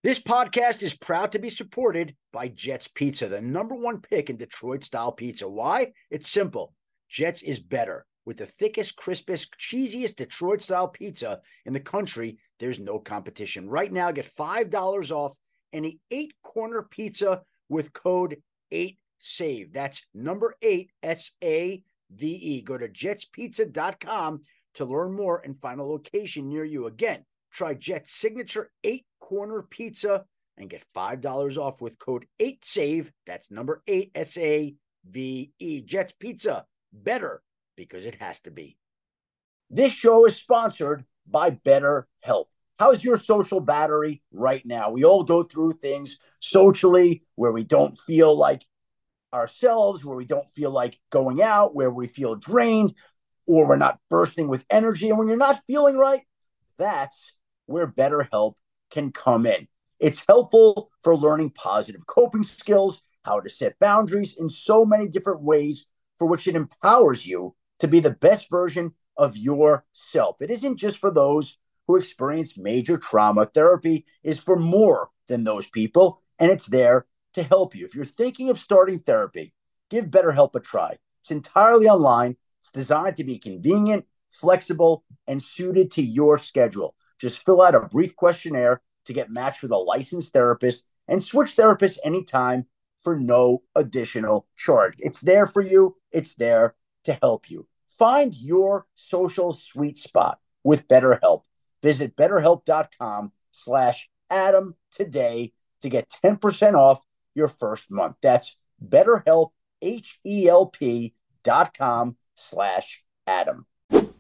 This podcast is proud to be supported by Jets Pizza, the number one pick in Detroit-style pizza. Why? It's simple. Jets is better. With the thickest, crispest, cheesiest Detroit-style pizza in the country, there's no competition. Right now, get $5 off any 8-corner pizza with code 8SAVE. That's number 8, S-A-V-E. Go to jetspizza.com to learn more and find a location near you. Again, try Jet's signature 8-corner pizza and get $5 off with code 8SAVE. That's number 8, S-A-V-E. Jet's Pizza, better because it has to be. This show is sponsored by BetterHelp. How's your social battery right now? We all go through things socially where we don't feel like ourselves, where we don't feel like going out, where we feel drained, or we're not bursting with energy. And when you're not feeling right, that's where BetterHelp can come in. It's helpful for learning positive coping skills, how to set boundaries in so many different ways, for which it empowers you to be the best version of yourself. It isn't just for those who experience major trauma. Therapy is for more than those people, and it's there to help you. If you're thinking of starting therapy, give BetterHelp a try. It's entirely online. It's designed to be convenient, flexible, and suited to your schedule. Just fill out a brief questionnaire to get matched with a licensed therapist and switch therapists anytime for no additional charge. It's there for you. It's there to help you. Find your social sweet spot with BetterHelp. Visit BetterHelp.com/Adam today to get 10% off your first month. That's BetterHelp, HELP.com/Adam.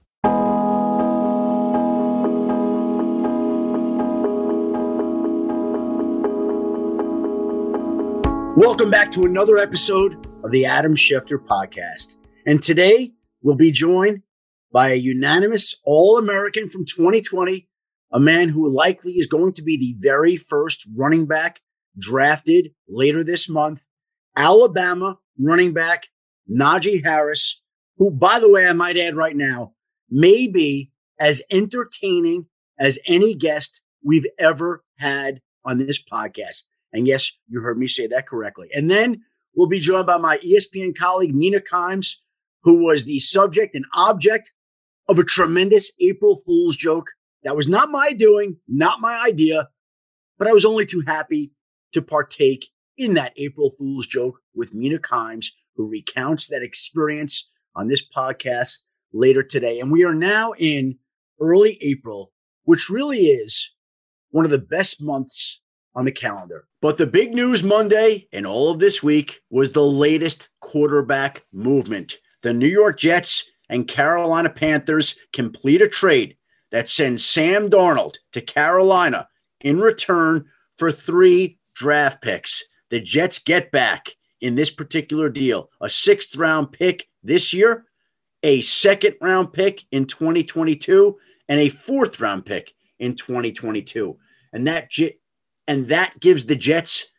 Welcome back to another episode of the Adam Schefter Podcast. And today we'll be joined by a unanimous All-American from 2020, a man who likely is going to be the very first running back drafted later this month, Alabama running back Najee Harris, who, by the way, I might add right now, may be as entertaining as any guest we've ever had on this podcast. And yes, you heard me say that correctly. And then we'll be joined by my ESPN colleague, Mina Kimes, who was the subject and object of a tremendous April Fool's joke. That was not my doing, not my idea, but I was only too happy to partake in that April Fool's joke with Mina Kimes, who recounts that experience on this podcast later today. And we are now in early April, which really is one of the best months on the calendar. But the big news Monday and all of this week was the latest quarterback movement. The New York Jets and Carolina Panthers complete a trade that sends Sam Darnold to Carolina in return for 3 draft picks. The Jets get back in this particular deal a 6th-round pick this year, a 2nd-round pick in 2022, and a 4th-round pick in 2022. And that gives the Jets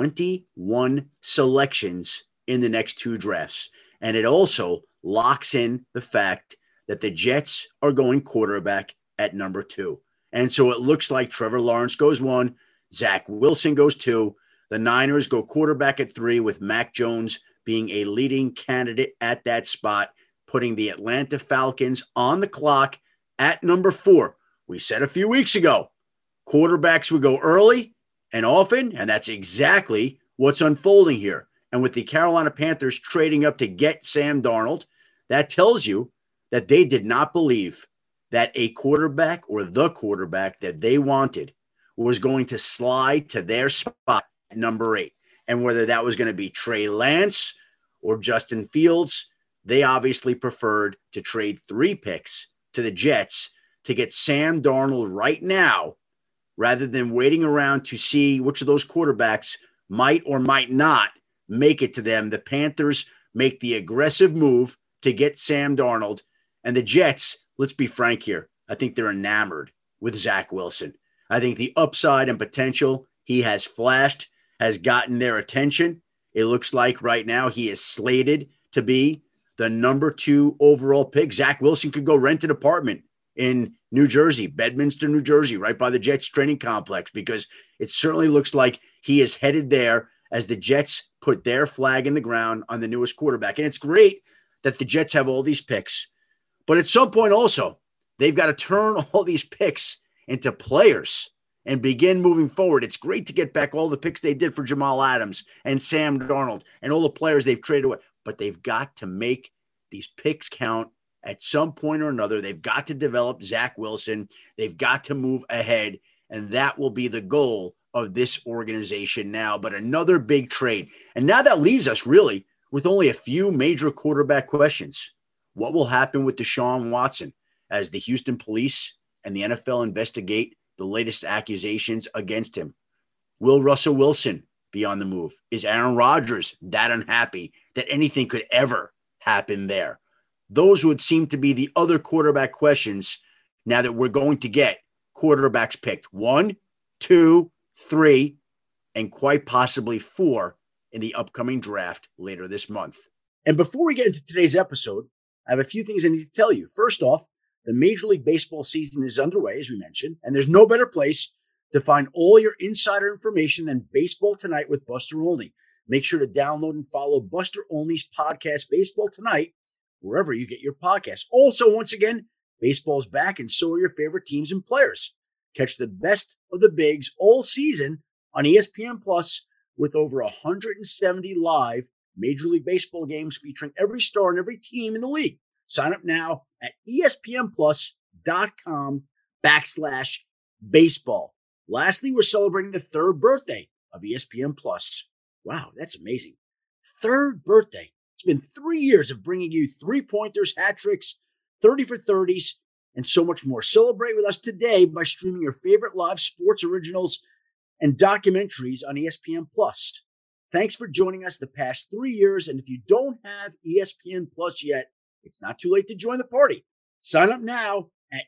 21 selections in the next 2 drafts. And it also locks in the fact that the Jets are going quarterback at number 2. And so it looks like Trevor Lawrence goes 1, Zach Wilson goes 2. The Niners go quarterback at 3, with Mac Jones being a leading candidate at that spot, putting the Atlanta Falcons on the clock at number 4. We said a few weeks ago, quarterbacks would go early and often, and that's exactly what's unfolding here. And with the Carolina Panthers trading up to get Sam Darnold, that tells you that they did not believe that a quarterback or the quarterback that they wanted was going to slide to their spot at number 8. And whether that was going to be Trey Lance or Justin Fields, they obviously preferred to trade 3 picks to the Jets to get Sam Darnold right now, rather than waiting around to see which of those quarterbacks might or might not make it to them. The Panthers make the aggressive move to get Sam Darnold. And the Jets, let's be frank here, I think they're enamored with Zach Wilson. I think the upside and potential he has flashed has gotten their attention. It looks like right now he is slated to be the number 2 overall pick. Zach Wilson could go rent an apartment in New Jersey, Bedminster, New Jersey, right by the Jets training complex, because it certainly looks like he is headed there as the Jets put their flag in the ground on the newest quarterback. And it's great that the Jets have all these picks. But at some point also, they've got to turn all these picks into players and begin moving forward. It's great to get back all the picks they did for Jamal Adams and Sam Darnold and all the players they've traded away. But they've got to make these picks count at some point or another. They've got to develop Zach Wilson. They've got to move ahead. And that will be the goal of this organization now. But another big trade. And now that leaves us really with only a few major quarterback questions. What will happen with Deshaun Watson as the Houston police and the NFL investigate the latest accusations against him? Will Russell Wilson be on the move? Is Aaron Rodgers that unhappy that anything could ever happen there? Those would seem to be the other quarterback questions now that we're going to get quarterbacks picked. 1, 2, 3, and quite possibly 4 in the upcoming draft later this month. And before we get into today's episode, I have a few things I need to tell you. First off, the Major League Baseball season is underway, as we mentioned, and there's no better place to find all your insider information than Baseball Tonight with Buster Olney. Make sure to download and follow Buster Olney's podcast, Baseball Tonight, wherever you get your podcasts. Also, once again, baseball's back, and so are your favorite teams and players. Catch the best of the bigs all season on ESPN Plus with over 170 live Major League Baseball games featuring every star and every team in the league. Sign up now at espnplus.com/baseball. Lastly, we're celebrating the 3rd birthday of ESPN Plus. Wow, that's amazing. 3rd birthday. It's been 3 years of bringing you 3-pointers, hat tricks, 30 for 30s, and so much more. Celebrate with us today by streaming your favorite live sports originals and documentaries on ESPN Plus. Thanks for joining us the past 3 years. And if you don't have ESPN Plus yet, it's not too late to join the party. Sign up now at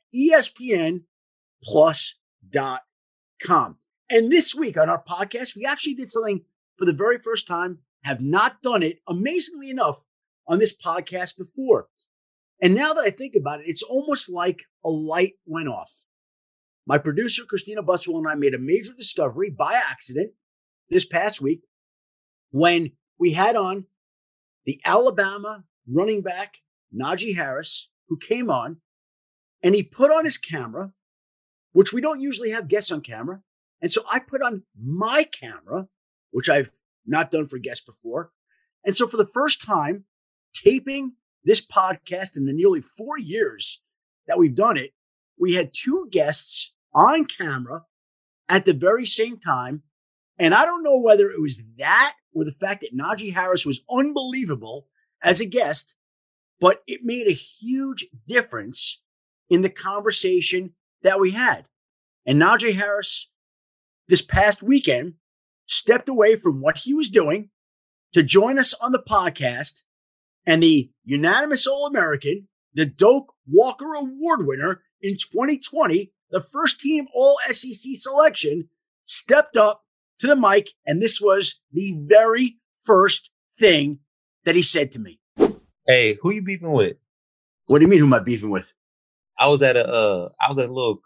espnplus.com. And this week on our podcast, we actually did something for the very first time, have not done it, amazingly enough, on this podcast before. And now that I think about it, it's almost like a light went off. My producer, Christina Buswell, and I made a major discovery by accident this past week when we had on the Alabama running back, Najee Harris, who came on, and he put on his camera, which we don't usually have guests on camera. And so I put on my camera, which I've not done for guests before. And so for the first time, taping this podcast in the nearly 4 years that we've done it, we had 2 guests on camera at the very same time. And I don't know whether it was that or the fact that Najee Harris was unbelievable as a guest, but it made a huge difference in the conversation that we had. And Najee Harris, this past weekend, stepped away from what he was doing to join us on the podcast. And the unanimous All-American, the Doak Walker Award winner in 2020, the first team All-SEC selection, stepped up to the mic. And this was the very first thing that he said to me. Hey, who you beefing with? What do you mean, who am I beefing with? I was at a little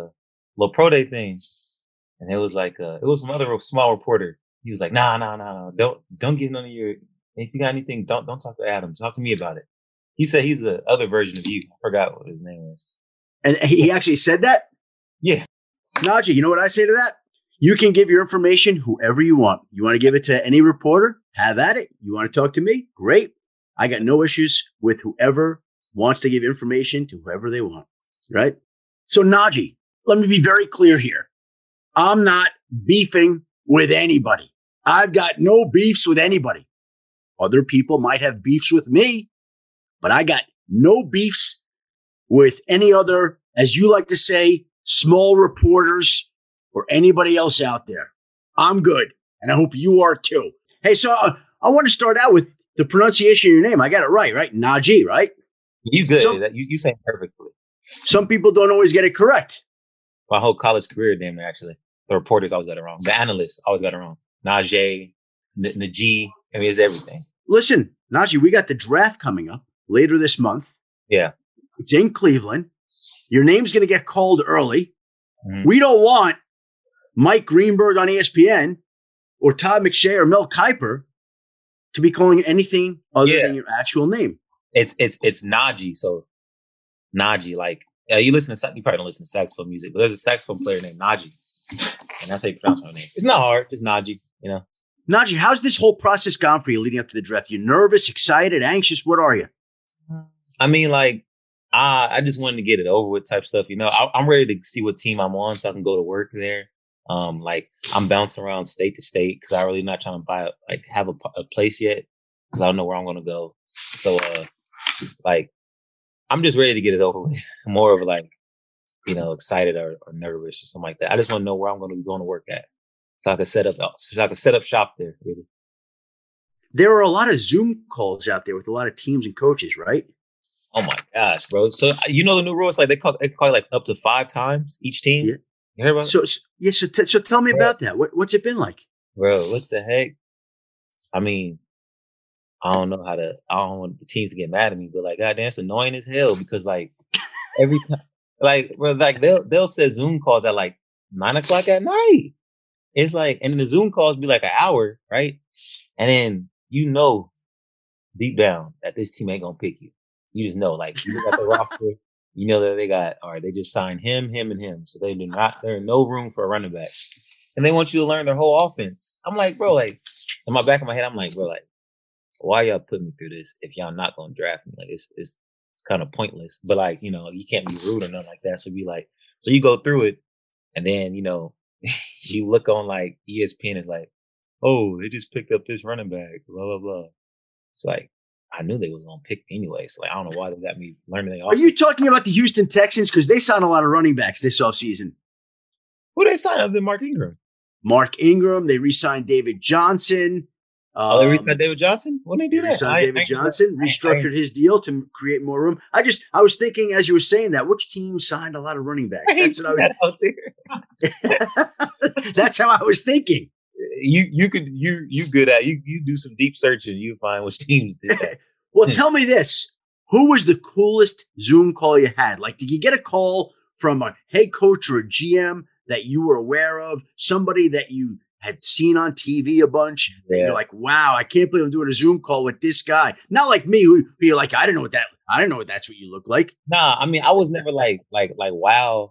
pro day thing, and it was like it was some other small reporter. He was like, nah, don't get none of your. If you got anything, don't talk to Adam. Talk to me about it. He said he's the other version of you. I forgot what his name is. And he actually said that? Yeah. Najee, you know what I say to that? You can give your information whoever you want. You want to give it to any reporter? Have at it. You want to talk to me? Great. I got no issues with whoever wants to give information to whoever they want, right? So Najee, let me be very clear here. I'm not beefing with anybody. I've got no beefs with anybody. Other people might have beefs with me, but I got no beefs with any other, as you like to say, small reporters or anybody else out there. I'm good, and I hope you are too. Hey, so I want to start out with the pronunciation of your name. I got it right? Najee, right? You good. You say it perfectly. Some people don't always get it correct. My whole college career, damn near, actually. The reporters always got it wrong. The analysts always got it wrong. Najee, the G, I mean, it's everything. Listen, Najee, we got the draft coming up later this month. Yeah. It's in Cleveland. Your name's going to get called early. Mm-hmm. We don't want Mike Greenberg on ESPN or Todd McShay or Mel Kiper to be calling anything other than your actual name. It's Najee. So Najee, like you probably don't listen to saxophone music, but there's a saxophone player named Najee, and that's how you pronounce my name. It's not hard, just Najee. Najee, how's this whole process gone for you leading up to the draft? You nervous, excited, anxious? What are you? I mean, like I just wanted to get it over with type stuff. I'm ready to see what team I'm on so I can go to work there. Like I'm bouncing around state to state because I'm really not trying to have a place yet because I don't know where I'm going to go. So, like, I'm just ready to get it over with. More of like, excited or nervous or something like that. I just want to know where I'm going to be going to work at, so I can set up shop there. Really. There are a lot of Zoom calls out there with a lot of teams and coaches, right? Oh my gosh, bro! So the new rule is like they call it like up to 5 times each team. Yeah. You heard about it? So tell me about that. What's it been like, bro? What the heck? I mean, I don't want the teams to get mad at me, but like, goddamn, it's annoying as hell because like every time, like, bro, like they'll set Zoom calls at like 9:00 at night. It's like, and then the Zoom calls be like an hour, right? And then deep down that this team ain't gonna pick you. You just know, like, you look at the roster, you know that they just signed him, and him. So they're in no room for a running back. And they want you to learn their whole offense. I'm like, bro, like, in my back of my head, I'm like, bro, like, why y'all putting me through this if y'all not going to draft me? Like, it's kind of pointless. But like, you can't be rude or nothing like that. So be like, so you go through it and then, you look on like ESPN is like, oh, they just picked up this running back, blah, blah, blah. It's like, I knew they was going to pick me anyway. So like, I don't know why they got me learning. Are you talking about the Houston Texans? Because they signed a lot of running backs this offseason. Who they signed other than Mark Ingram? Mark Ingram. They re-signed David Johnson. They re-signed David Johnson? When they do that? David Johnson restructured his deal to create more room. I was thinking as you were saying that, which team signed a lot of running backs? That's what I was. That's how I was thinking. You good at you do some deep searching, you find which teams did that. Well, tell me this: who was the coolest Zoom call you had? Like, did you get a call from a head coach or a GM that you were aware of? Somebody that you had seen on TV a bunch? Yeah. You're like, wow, I can't believe I'm doing a Zoom call with this guy. Not like me, who you're like, I didn't know that's what you look like. Nah, I mean, I was never like wow.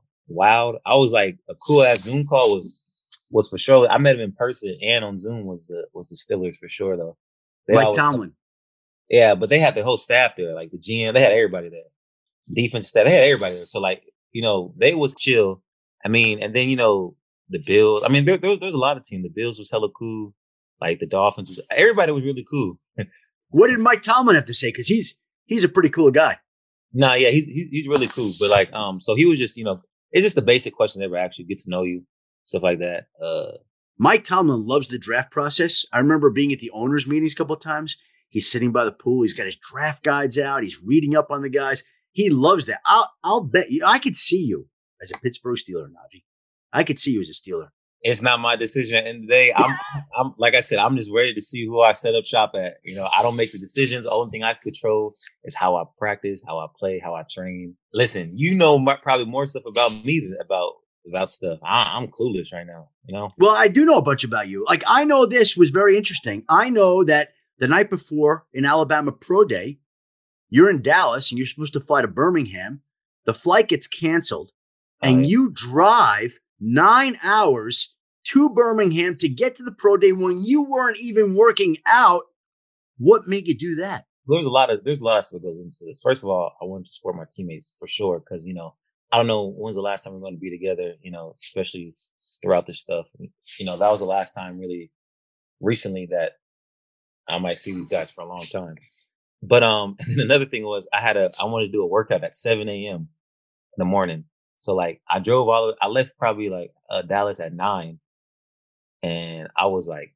I was like, a cool ass Zoom call was for sure. I met him in person and on Zoom was the Steelers for sure though. Mike Tomlin. Yeah, but they had the whole staff there, like the GM. They had everybody there, defense staff. They had everybody there. So like, they was chill. I mean, and then the Bills. I mean, there's a lot of teams. The Bills was hella cool. Like the Dolphins everybody was really cool. What did Mike Tomlin have to say? Because he's a pretty cool guy. Nah, yeah, he's really cool. But like, so he was just it's just the basic questions ever actually get to know you. Stuff like that. Mike Tomlin loves the draft process. I remember being at the owners' meetings a couple of times. He's sitting by the pool. He's got his draft guides out. He's reading up on the guys. He loves that. I'll bet you. I could see you as a Pittsburgh Steeler, Najee. I could see you as a Steeler. It's not my decision. And today, I'm like I said, I'm just ready to see who I set up shop at. I don't make the decisions. The only thing I control is how I practice, how I play, how I train. Listen, probably more stuff about me than about stuff. I'm clueless right now, Well, I do know a bunch about you. Like, I know this was very interesting. I know that the night before in Alabama Pro Day, you're in Dallas and you're supposed to fly to Birmingham. The flight gets canceled and you drive 9 hours to Birmingham to get to the Pro Day when you weren't even working out. What made you do that? There's a lot of stuff that goes into this. First of all, I wanted to support my teammates for sure because, I don't know when's the last time we're going to be together, especially throughout this stuff. That was the last time really recently that I might see these guys for a long time. But and then another thing was I wanted to do a workout at 7 a.m. in the morning. So like I left probably like Dallas at 9. And I was like,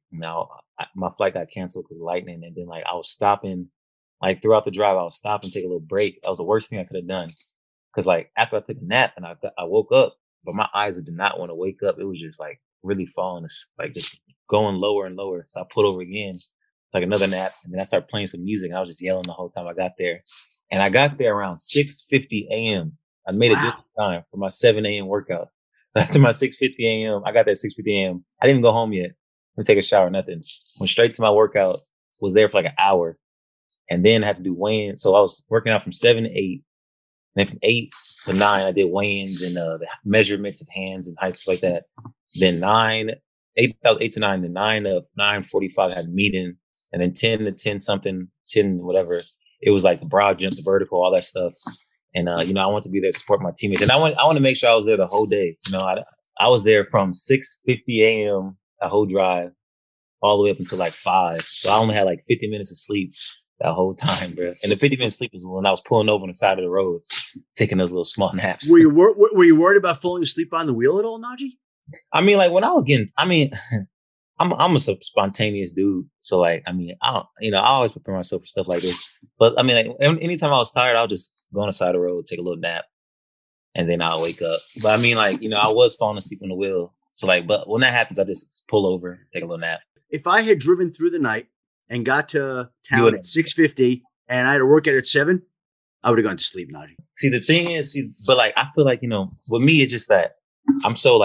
my flight got canceled because of lightning. And then like I was stopping, like throughout the drive, I was stopping, take a little break. That was the worst thing I could have done. Because like after I took a nap and I woke up, but my eyes did not want to wake up. It was just like really falling, like just going lower and lower. So I pulled over again, like another nap. And then I started playing some music. And I was just yelling the whole time I got there. And I got there around 6:50 a.m. I made it just in time for my 7 a.m. workout. So after my 6:50 a.m., I got that 6:50 a.m. I didn't even go home yet. Didn't take a shower, nothing. Went straight to my workout. Was there for like an hour, and then I had to do weigh-ins. So I was working out from 7 to 8. Then from 8 to 9, I did weigh-ins and the measurements of hands and heights like that. Then 8 to 9. Then 9 to 9:45 I had a meeting, and then 10 to 10 something, 10 whatever. It was like the broad jump, the vertical, all that stuff. And I want to be there to support my teammates, and I want to make sure I was there the whole day. I was there from 6:50 a.m. a whole drive all the way up until like 5. So I only had like 50 minutes of sleep that whole time, bro. And the 50-minute sleep was when I was pulling over on the side of the road, taking those little small naps. Were you worried about falling asleep on the wheel at all, Najee? I mean, like when I was I'm a spontaneous dude. So like, I mean, I always prepare myself for stuff like this. But I mean, like anytime I was tired, I'll just go on the side of the road, take a little nap, and then I'll wake up. But I mean, like, I was falling asleep on the wheel. So like, but when that happens, I just pull over, take a little nap. If I had driven through the night and got to town at 6:50 and I had to work at 7, I would have gone to sleep, Najee. See, the thing is, but like, I feel like, with me, it's just that I'm so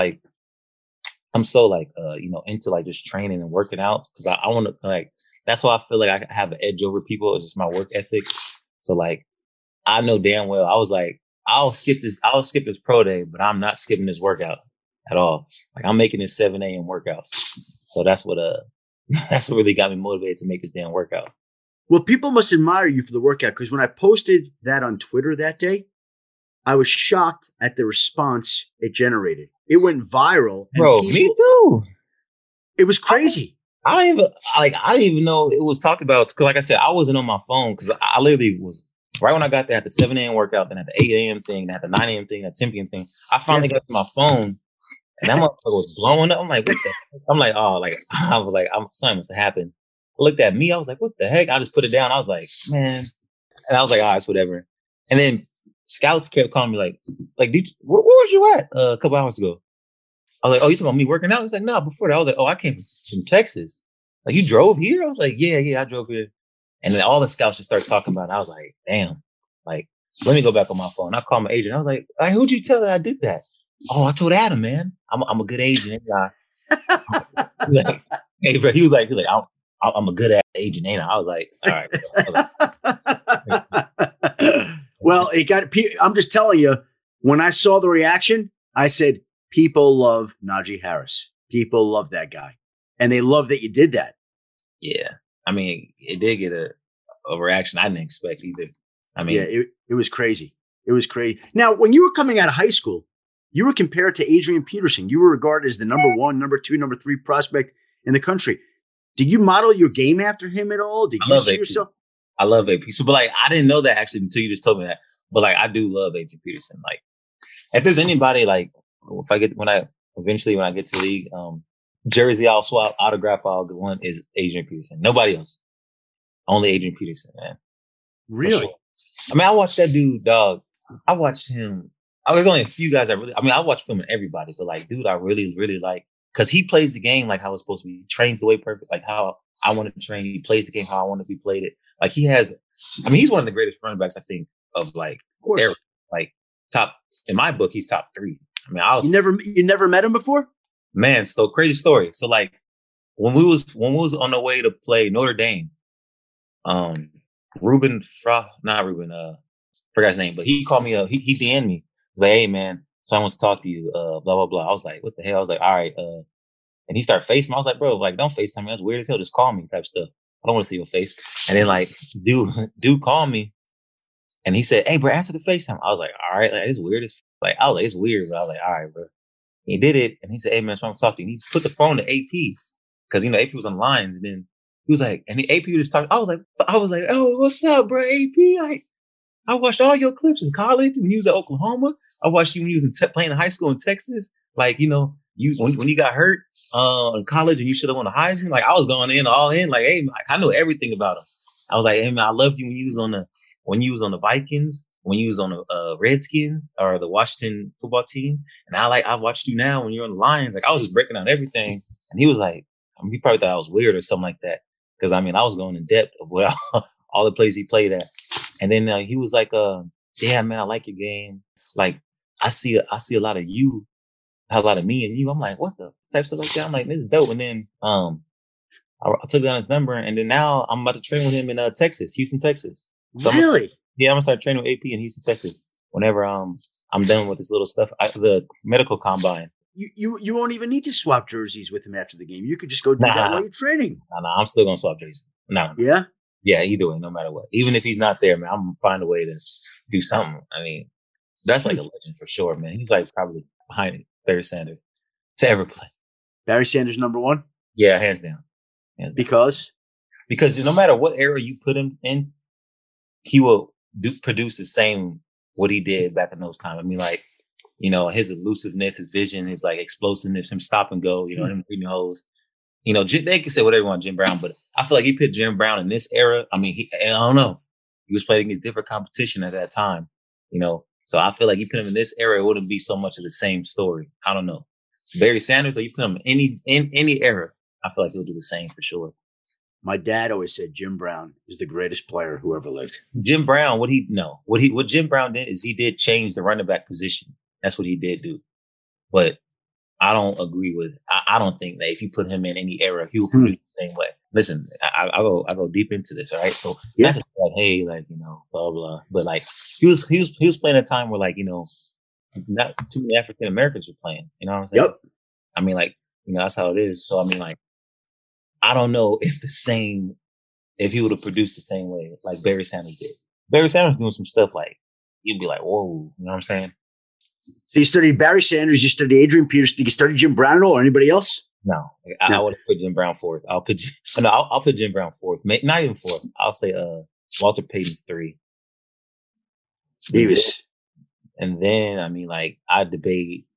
into like just training and working out, because I want to, like, that's why I feel like I have an edge over people. It's just my work ethic. So like, I know damn well, I was like, I'll skip this pro day, but I'm not skipping this workout at all. Like, I'm making this 7 a.m. workout. So that's what really got me motivated to make this damn workout. Well, people must admire you for the workout, because when I posted that on Twitter that day, I was shocked at the response it generated. It went viral. And bro, me too. It was crazy. I didn't even know it was talked about. Because like I said, I wasn't on my phone, because I literally was right when I got there at the 7 a.m. workout, then at the 8 a.m. thing, then at the 9 a.m. thing, at 10 p.m. thing. I finally got to my phone, and that motherfucker was blowing up. I'm like, what the heck? I'm like, oh, like, I was like, something must have happened. I looked at me. I was like, what the heck? I just put it down. I was like, man. And I was like, all right, it's whatever. And then scouts kept calling me like, where was you at a couple hours ago? I was like, oh, you talking about me working out? He's like, no, before that. I was like, oh, I came from Texas. Like, you drove here? I was like, yeah, I drove here. And then all the scouts just started talking about it. I was like, damn, like, let me go back on my phone. I called my agent. I was like, who'd you tell that I did that? Oh, I told Adam, man. I'm a good agent. Like, hey, bro. He was like, I'm a good agent, ain't I? I was like, all right. Well, I'm just telling you, when I saw the reaction, I said, people love Najee Harris. People love that guy. And they love that you did that. Yeah. I mean, it did get a reaction I didn't expect either. I mean, yeah, it was crazy. It was crazy. Now, when you were coming out of high school, you were compared to Adrian Peterson. You were regarded as the number 1, number 2, number 3 prospect in the country. Did you model your game after him at all? Did you see yourself? I love AP. So, but like, I didn't know that actually until you just told me that. But like, I do love Adrian Peterson. Like, if there's anybody, like, when I get to the league, jersey I'll swap, autograph I'll get one is Adrian Peterson. Nobody else. Only Adrian Peterson, man. Really? Sure. I mean, I watched that dude, dog. I watched him. There's only a few guys I watch film with everybody, but like, dude, I really, really like, because he plays the game like how it's supposed to be. He trains the way perfect, like how I want to train. He plays the game how I want to be played it. Like, he's one of the greatest running backs, I think, of era. Like, top, in my book, he's top 3. I mean, you never met him before? Man, so crazy story. So like, when we was on the way to play Notre Dame, forgot his name, but he called me up. He DM'd me. He was like, hey man, so I want to talk to you, blah, blah, blah. I was like, what the hell? I was like, all right. And he started FaceTime. I was like, bro, like, don't FaceTime me. That's weird as hell. Just call me type stuff. I don't want to see your face. And then like, dude called me and he said, hey bro, answer the FaceTime. I was like, all right, like, it's weird as like, I was like, it's weird, but I was like, all right, bro. He did it. And he said, hey man, so I'm talking to you. He put the phone to AP because, AP was on lines. And then he was like, and the AP was talking. I was like, oh, what's up, bro? AP, like, I watched all your clips in college when you was at Oklahoma. I watched you when you was playing in high school in Texas. Like, you when you got hurt in college and you should have won the Heisman. Like, I was going all in. Like, hey, I know everything about him. I was like, hey man, I loved you when you was on the Vikings, when you was on the Redskins or the Washington football team, and I watched you now when you're on the Lions. Like, I was just breaking down everything, and he was like, he probably thought I was weird or something like that, because I was going in depth of all the plays he played at. And then he was like, yeah, man, I like your game. like I see a lot of you, a lot of me and you. I'm like, what the type stuff like that? I'm like, this is dope. And then I took down his number, and then now I'm about to train with him in Texas, Houston, Texas. So Really? I'm gonna start training with AP in Houston, Texas. Whenever I'm done with this little stuff, the medical combine. You won't even need to swap jerseys with him after the game. You could just go do that while you're training. Nah, I'm still gonna swap jerseys. No. Yeah? Yeah, either way, no matter what. Even if he's not there, man, I'm gonna find a way to do something. I mean, that's like a legend for sure, man. He's like probably behind Barry Sanders to ever play. Barry Sanders number one? Yeah, hands down. Because no matter what era you put him in, he will produce the same what he did back in those times. I mean, like, you know, his elusiveness, his vision, his like explosiveness, him stop and go, you know, him reading holes. You know, they can say whatever they want, Jim Brown, but I feel like he put Jim Brown in this era. I mean, I don't know. He was playing against different competition at that time, you know. So I feel like you put him in this era, it wouldn't be so much of the same story. I don't know. Barry Sanders, like you put him in any era, I feel like he'll do the same for sure. My dad always said Jim Brown is the greatest player who ever lived. Jim Brown, what Jim Brown did is he did change the running back position. That's what he did do. But I don't agree with. I don't think that if you put him in any era, he will produce the same way. Listen, I go deep into this. All right, so not to say like, hey, like, you know, blah blah, but like he was playing at a time where, like, you know, not too many African Americans were playing. You know what I'm saying? Yep. I mean, like, you know, that's how it is. So I mean, like, I don't know if he would have produced the same way like Barry Sanders did. Barry Sanders doing some stuff like you'd be like, whoa, you know what I'm saying? So you studied Barry Sanders, you studied Adrian Peterson. Did you study Jim Brown at all, or anybody else? No, I would have put Jim Brown fourth. I'll put Jim Brown fourth. Not even fourth. I'll say Walter Payton's 3. Davis. And then I mean, like, I debate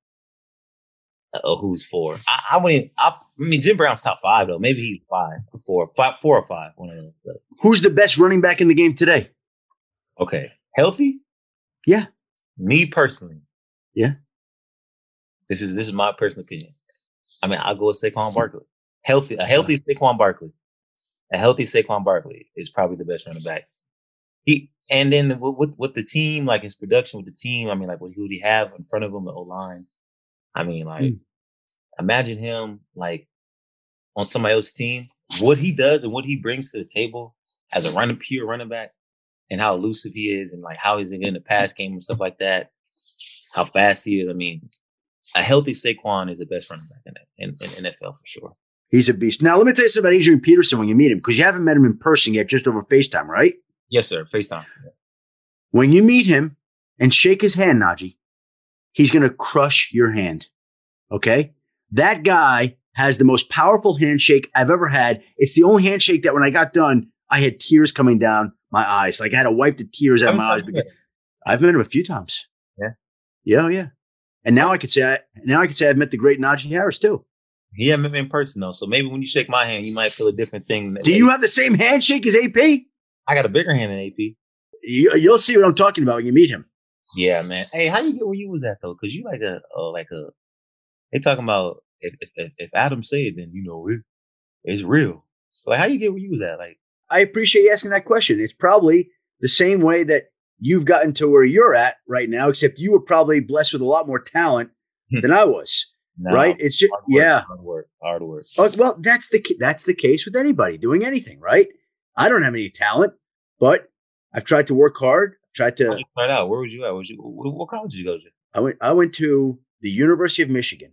who's 4. I mean, Jim Brown's top 5 though. Maybe he's 5 or 4 or 5. One of those. But. Who's the best running back in the game today? Okay, healthy. Yeah. Me personally. Yeah. This is my personal opinion. I mean, I'll go with Saquon Barkley. A healthy Saquon Barkley. A healthy Saquon Barkley is probably the best running back. And then with the team, like his production with the team, I mean, like what would he have in front of him, the O-line? I mean, like, imagine him like on somebody else's team, what he does and what he brings to the table as a pure running back, and how elusive he is, and like how he's in the pass game and stuff like that. How fast he is. I mean, a healthy Saquon is the best running back in NFL for sure. He's a beast. Now, let me tell you something about Adrian Peterson when you meet him, because you haven't met him in person yet, just over FaceTime, right? Yes, sir. FaceTime. Yeah. When you meet him and shake his hand, Najee, he's going to crush your hand. Okay? That guy has the most powerful handshake I've ever had. It's the only handshake that when I got done, I had tears coming down my eyes. Like I had to wipe the tears out of my eyes because I've met him a few times. Yeah. Yeah. And now I could say I've met the great Najee Harris too. He hasn't met me in person though, so maybe when you shake my hand, you might feel a different thing. Do you have the same handshake as AP? I got a bigger hand than AP. You'll see what I'm talking about when you meet him. Yeah, man. Hey, how you get where you was at though? Because you like a. They talking about if Adam said it, then you know it's real. So like, how you get where you was at? Like, I appreciate you asking that question. It's probably the same way that you've gotten to where you're at right now, except you were probably blessed with a lot more talent than I was. No, right? It's just hard work. Oh, well, that's the case with anybody doing anything, right? I don't have any talent, but I've tried to work hard. I've tried to start out. Where was you at? What college did you go to? I went to the University of Michigan,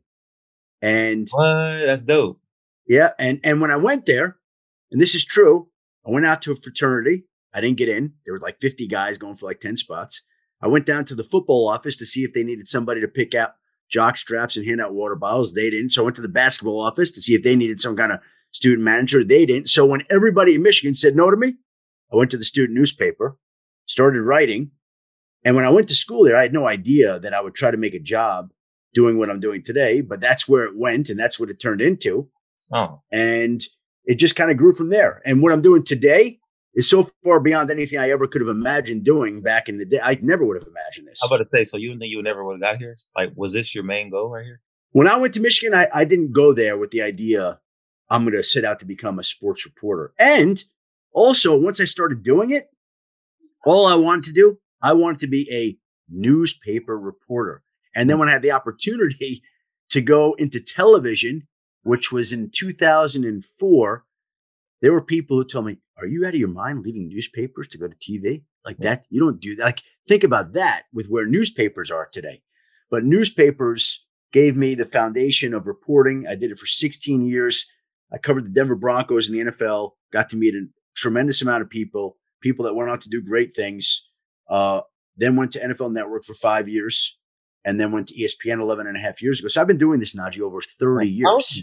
and that's dope. Yeah, and when I went there, and this is true, I went out to a fraternity. I didn't get in. There were like 50 guys going for like 10 spots. I went down to the football office to see if they needed somebody to pick out jock straps and hand out water bottles. They didn't. So I went to the basketball office to see if they needed some kind of student manager. They didn't. So when everybody in Michigan said no to me, I went to the student newspaper, started writing. And when I went to school there, I had no idea that I would try to make a job doing what I'm doing today, but that's where it went and that's what it turned into. Oh. And it just kind of grew from there. And what I'm doing today is so far beyond anything I ever could have imagined doing back in the day. I never would have imagined this. I was about to say, so you think you never would have got here? Like, was this your main goal right here? When I went to Michigan, I didn't go there with the idea I'm going to set out to become a sports reporter. And also, once I started doing it, all I wanted to do, I wanted to be a newspaper reporter. And then when I had the opportunity to go into television, which was in 2004, there were people who told me, are you out of your mind leaving newspapers to go to TV? Like that? You don't do that. Like, think about that with where newspapers are today. But newspapers gave me the foundation of reporting. I did it for 16 years. I covered the Denver Broncos in the NFL, got to meet a tremendous amount of people that went on to do great things. Then went to NFL Network for 5 years and then went to ESPN 11 and a half years ago. So I've been doing this, Najee, over 30 years.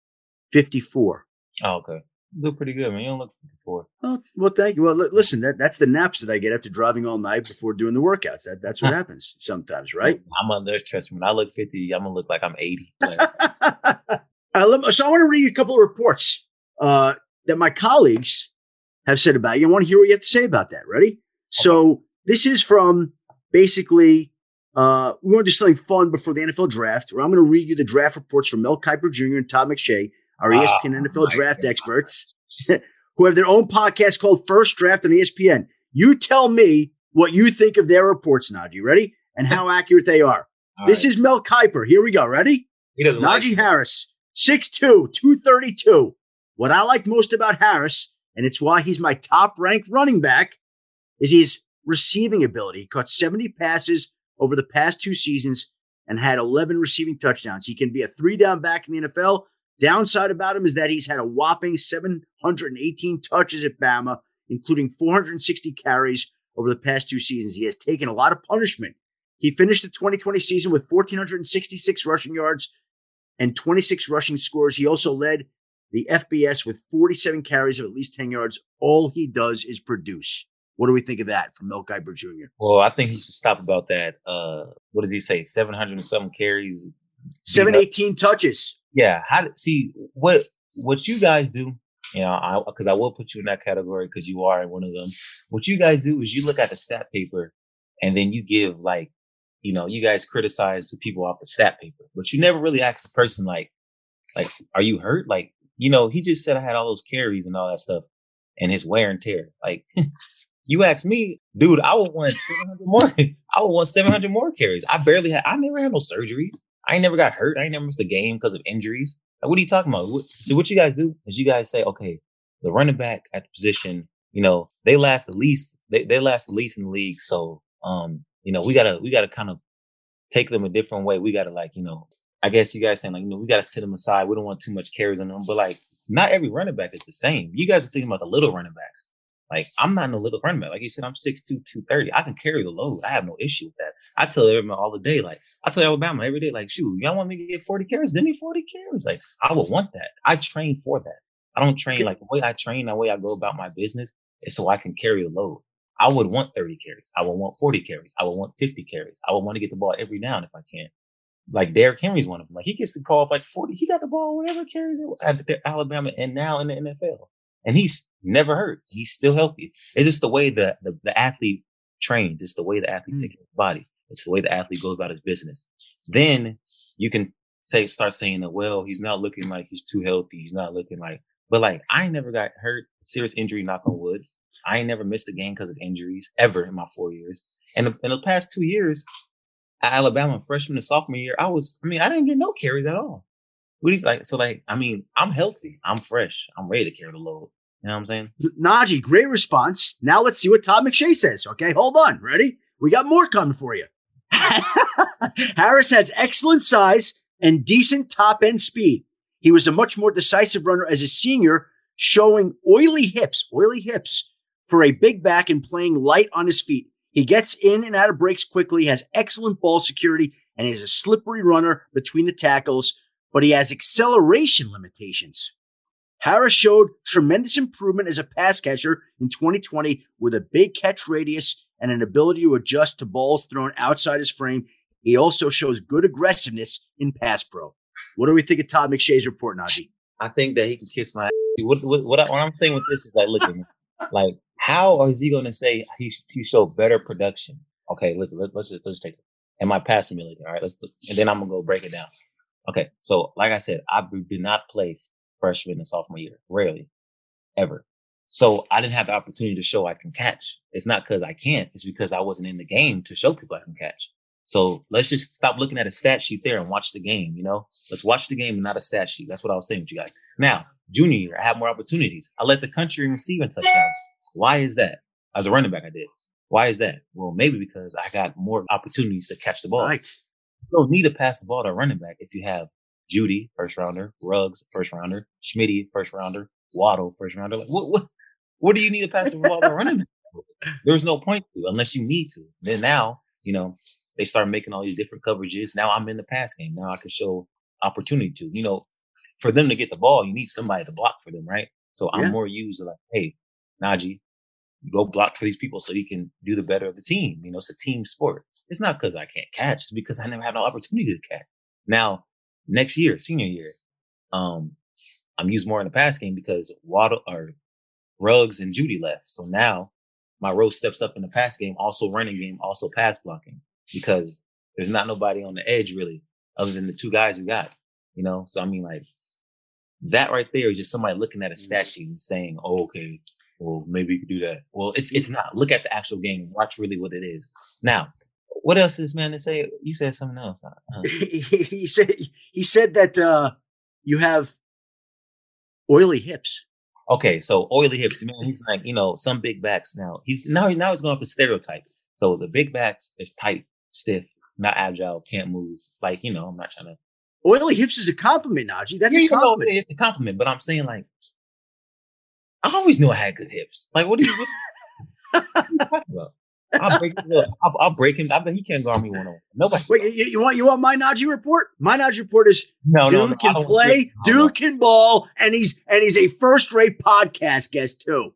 54. Oh, okay. You look pretty good, man. You don't look 54. Well, thank you. Well, listen, that's the naps that I get after driving all night before doing the workouts. That's what happens sometimes, right? I'm under stress. When I look 50, I'm going to look like I'm 80. So I want to read you a couple of reports that my colleagues have said about you. I want to hear what you have to say about that. Ready? Okay. So this is from basically, we want to do something fun before the NFL draft, where I'm going to read you the draft reports from Mel Kiper Jr. and Todd McShay, our ESPN NFL draft experts, who have their own podcast called First Draft on ESPN. You tell me what you think of their reports, Najee. Ready? And how accurate they are. This is Mel Kiper. Here we go. Ready? He doesn't Najee Harris, 6'2", 232. What I like most about Harris, and it's why he's my top-ranked running back, is his receiving ability. He caught 70 passes over the past 2 seasons and had 11 receiving touchdowns. He can be a 3-down back in the NFL. Downside about him is that he's had a whopping 718 touches at Bama, including 460 carries over the past 2 seasons. He has taken a lot of punishment. He finished the 2020 season with 1,466 rushing yards and 26 rushing scores. He also led the FBS with 47 carries of at least 10 yards. All he does is produce. What do we think of that from Mel Kiper Jr.? Well, I think he should stop about that. What does he say? 700 and something carries. 718 touches. Yeah. See what you guys do, you know, because I will put you in that category because you are one of them. What you guys do is you look at the stat paper and then you give like, you know, you guys criticize the people off the stat paper, but you never really ask the person like, are you hurt? Like, you know, he just said I had all those carries and all that stuff and his wear and tear. Like, you ask me, dude, I would want 700 more. I would want 700 more carries. I never had no surgery. I ain't never got hurt. I ain't never missed a game because of injuries. Like, what are you talking about? So what you guys do is you guys say, okay, the running back at the position, you know, they last the least. They last the least in the league. So, you know, we gotta kind of take them a different way. We gotta like, you know, I guess you guys saying like, you know, we gotta sit them aside. We don't want too much carries on them. But like, not every running back is the same. You guys are thinking about the little running backs. Like, I'm not no little running back. Like you said, I'm 6'2", 230. I can carry the load. I have no issue with that. I tell everyone all the day, like, I tell Alabama every day, like, shoot, y'all want me to get 40 carries? Give me 40 carries. Like, I would want that. I train for that. I don't train like the way I train, the way I go about my business is so I can carry the load. I would want 30 carries. I would want 40 carries. I would want 50 carries. I would want to get the ball every down if I can. Like Derrick Henry's one of them. Like, he gets to call up like 40. He got the ball whatever carries at Alabama and now in the NFL. And he's never hurt. He's still healthy. It's just the way the athlete trains. It's the way the athlete takes his body. It's the way the athlete goes about his business. Then you can start saying that, well, he's not looking like he's too healthy. He's not looking like, but like, I ain't never got hurt, serious injury, knock on wood. I ain't never missed a game because of injuries ever in my 4 years. And in the past 2 years, at Alabama, freshman and sophomore year, I didn't get no carries at all. What do you like? So like, I mean, I'm healthy. I'm fresh. I'm ready to carry the load. You know what I'm saying? Najee, great response. Now let's see what Todd McShay says. Okay, hold on. Ready? We got more coming for you. Harris has excellent size and decent top-end speed. He was a much more decisive runner as a senior, showing oily hips for a big back and playing light on his feet. He gets in and out of breaks quickly, has excellent ball security, and is a slippery runner between the tackles, but he has acceleration limitations. Harris showed tremendous improvement as a pass catcher in 2020 with a big catch radius and an ability to adjust to balls thrown outside his frame. He also shows good aggressiveness in pass pro. What do we think of Todd McShay's report, Najee? I think that he can kiss my ass. What I'm saying with this is like, look at me. Like, how is he going to say he showed better production? Okay, look, let's just take it. And my passing ability. All right, and then I'm going to go break it down. Okay, so like I said, I did not play freshman and sophomore year. Rarely. Ever. So I didn't have the opportunity to show I can catch. It's not because I can't. It's because I wasn't in the game to show people I can catch. So let's just stop looking at a stat sheet there and watch the game. Let's watch the game and not a stat sheet. That's what I was saying with you guys. Now, junior year, I have more opportunities. I led the country in receiving touchdowns. Why is that? As a running back, I did. Why is that? Well, maybe because I got more opportunities to catch the ball. Right. You don't need to pass the ball to a running back if you have Judy, first rounder, Ruggs, first rounder, Schmitty, first rounder, Waddle, first rounder. Like what do you need to pass the ball to a running back? There's no point to unless you need to. Then now, they start making all these different coverages. Now I'm in the pass game. Now I can show opportunity to, for them to get the ball, you need somebody to block for them, right? So I'm more used to like, hey, Najee, go block for these people so you can do the better of the team. It's a team sport. It's not because I can't catch. It's because I never had no opportunity to catch. Now, next year, senior year, I'm used more in the pass game because Waddle or Ruggs and Judy left. So now my role steps up in the pass game, also running game, also pass blocking, because there's not nobody on the edge really other than the two guys we got, So I mean, like that right there is just somebody looking at a stat sheet and saying, oh, okay, well, maybe you could do that. Well, it's not. Look at the actual game and watch really what it is. Now, what else is man to say? You said something else. He said that you have oily hips. Okay, so oily hips, man. He's like, some big backs now. He's going off the stereotype. So the big backs is tight, stiff, not agile, can't move. Like, I'm not trying to. Oily hips is a compliment, Najee. That's a compliment. It's a compliment, but I'm saying like, I always knew I had good hips. Like, what are you talking about? I'll break him. I bet he can't guard me one-on-one. Nobody. Wait, you want my Najee report? My Najee report is dude can play, dude can ball, and he's a first-rate podcast guest too.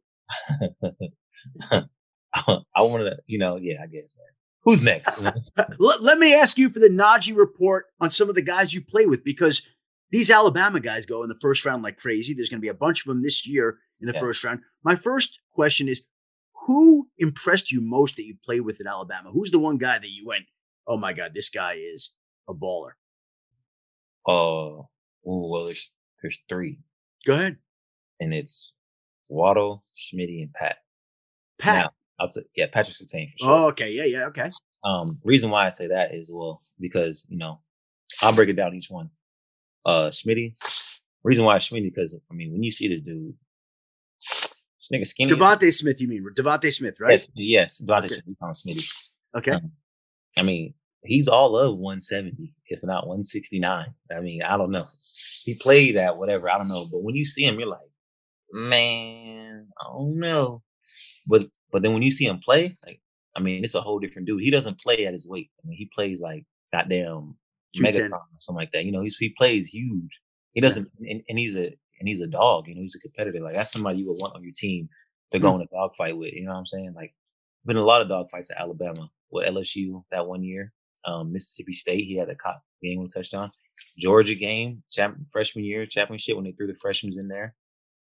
I want to, I guess. Man. Who's next? Let me ask you for the Najee report on some of the guys you play with, because these Alabama guys go in the first round like crazy. There's going to be a bunch of them this year in the first round. My first question is, who impressed you most that you played with in Alabama? Who's the one guy that you went, oh my God, this guy is a baller? Well, there's three. Go ahead. And it's Waddle, Schmitty, and Pat. Now, Patrick Surtain for sure. Oh, okay. Yeah, okay. Reason why I say that is, because, I'll break it down each one. Schmitty. Reason why Schmitty, because, when you see this dude, nigga skinny. Devontae Smith, you mean? Devontae Smith, right? Yes. Devontae Smith. We call him Smitty. Okay. He's all of 170, if not 169. I don't know. He played at whatever. I don't know. But when you see him, you're like, man, I don't know. But then when you see him play, it's a whole different dude. He doesn't play at his weight. He plays like goddamn Megatron or something like that. He plays huge. He doesn't, and he's a dog, he's a competitor. Like that's somebody you would want on your team to go in a dog fight with. You know what I'm saying? Like been a lot of dog fights at Alabama with LSU that one year. Mississippi State, he had a game with a touchdown. Georgia game, freshman year, championship when they threw the freshmen in there.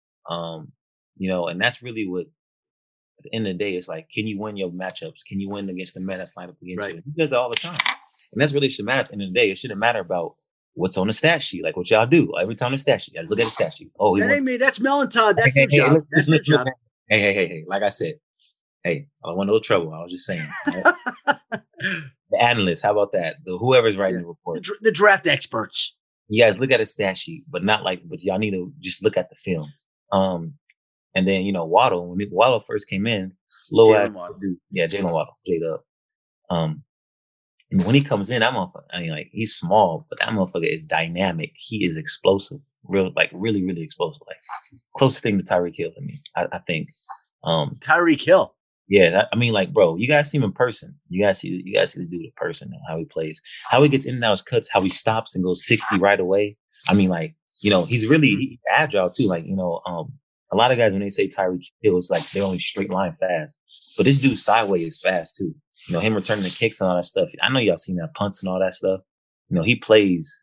And that's really what at the end of the day, it's like, can you win your matchups? Can you win against the men that's lined up against you? He does it all the time. And that's really should matter at the end of the day. It shouldn't matter about what's on the stat sheet, like what y'all do. Every time the stat sheet, you look at the stat sheet. Oh, that ain't me. That's Melanton. That's their job. That's their job. Hey. Like I said, I don't want no trouble. I was just saying. Right? The analysts, how about that? Whoever's writing the report. The draft experts. You guys look at a stat sheet, but y'all need to just look at the film. And then, Waddle, when Waddle first came in, Jalen Waddle, J-Dub. When he comes in, that motherfucker, he's small, but that motherfucker is dynamic. He is explosive, really, really explosive. Like closest thing to Tyreek Hill to me, I think. Tyreek Hill. Yeah, bro, you guys see him in person. You guys see this dude in person, how he plays, how he gets in and out his cuts, how he stops and goes 60 right away. He's really agile too. A lot of guys, when they say Tyreek Hill, it's like they're only straight line fast. But this dude sideways is fast too. Him returning the kicks and all that stuff. I know y'all seen that punts and all that stuff. He plays.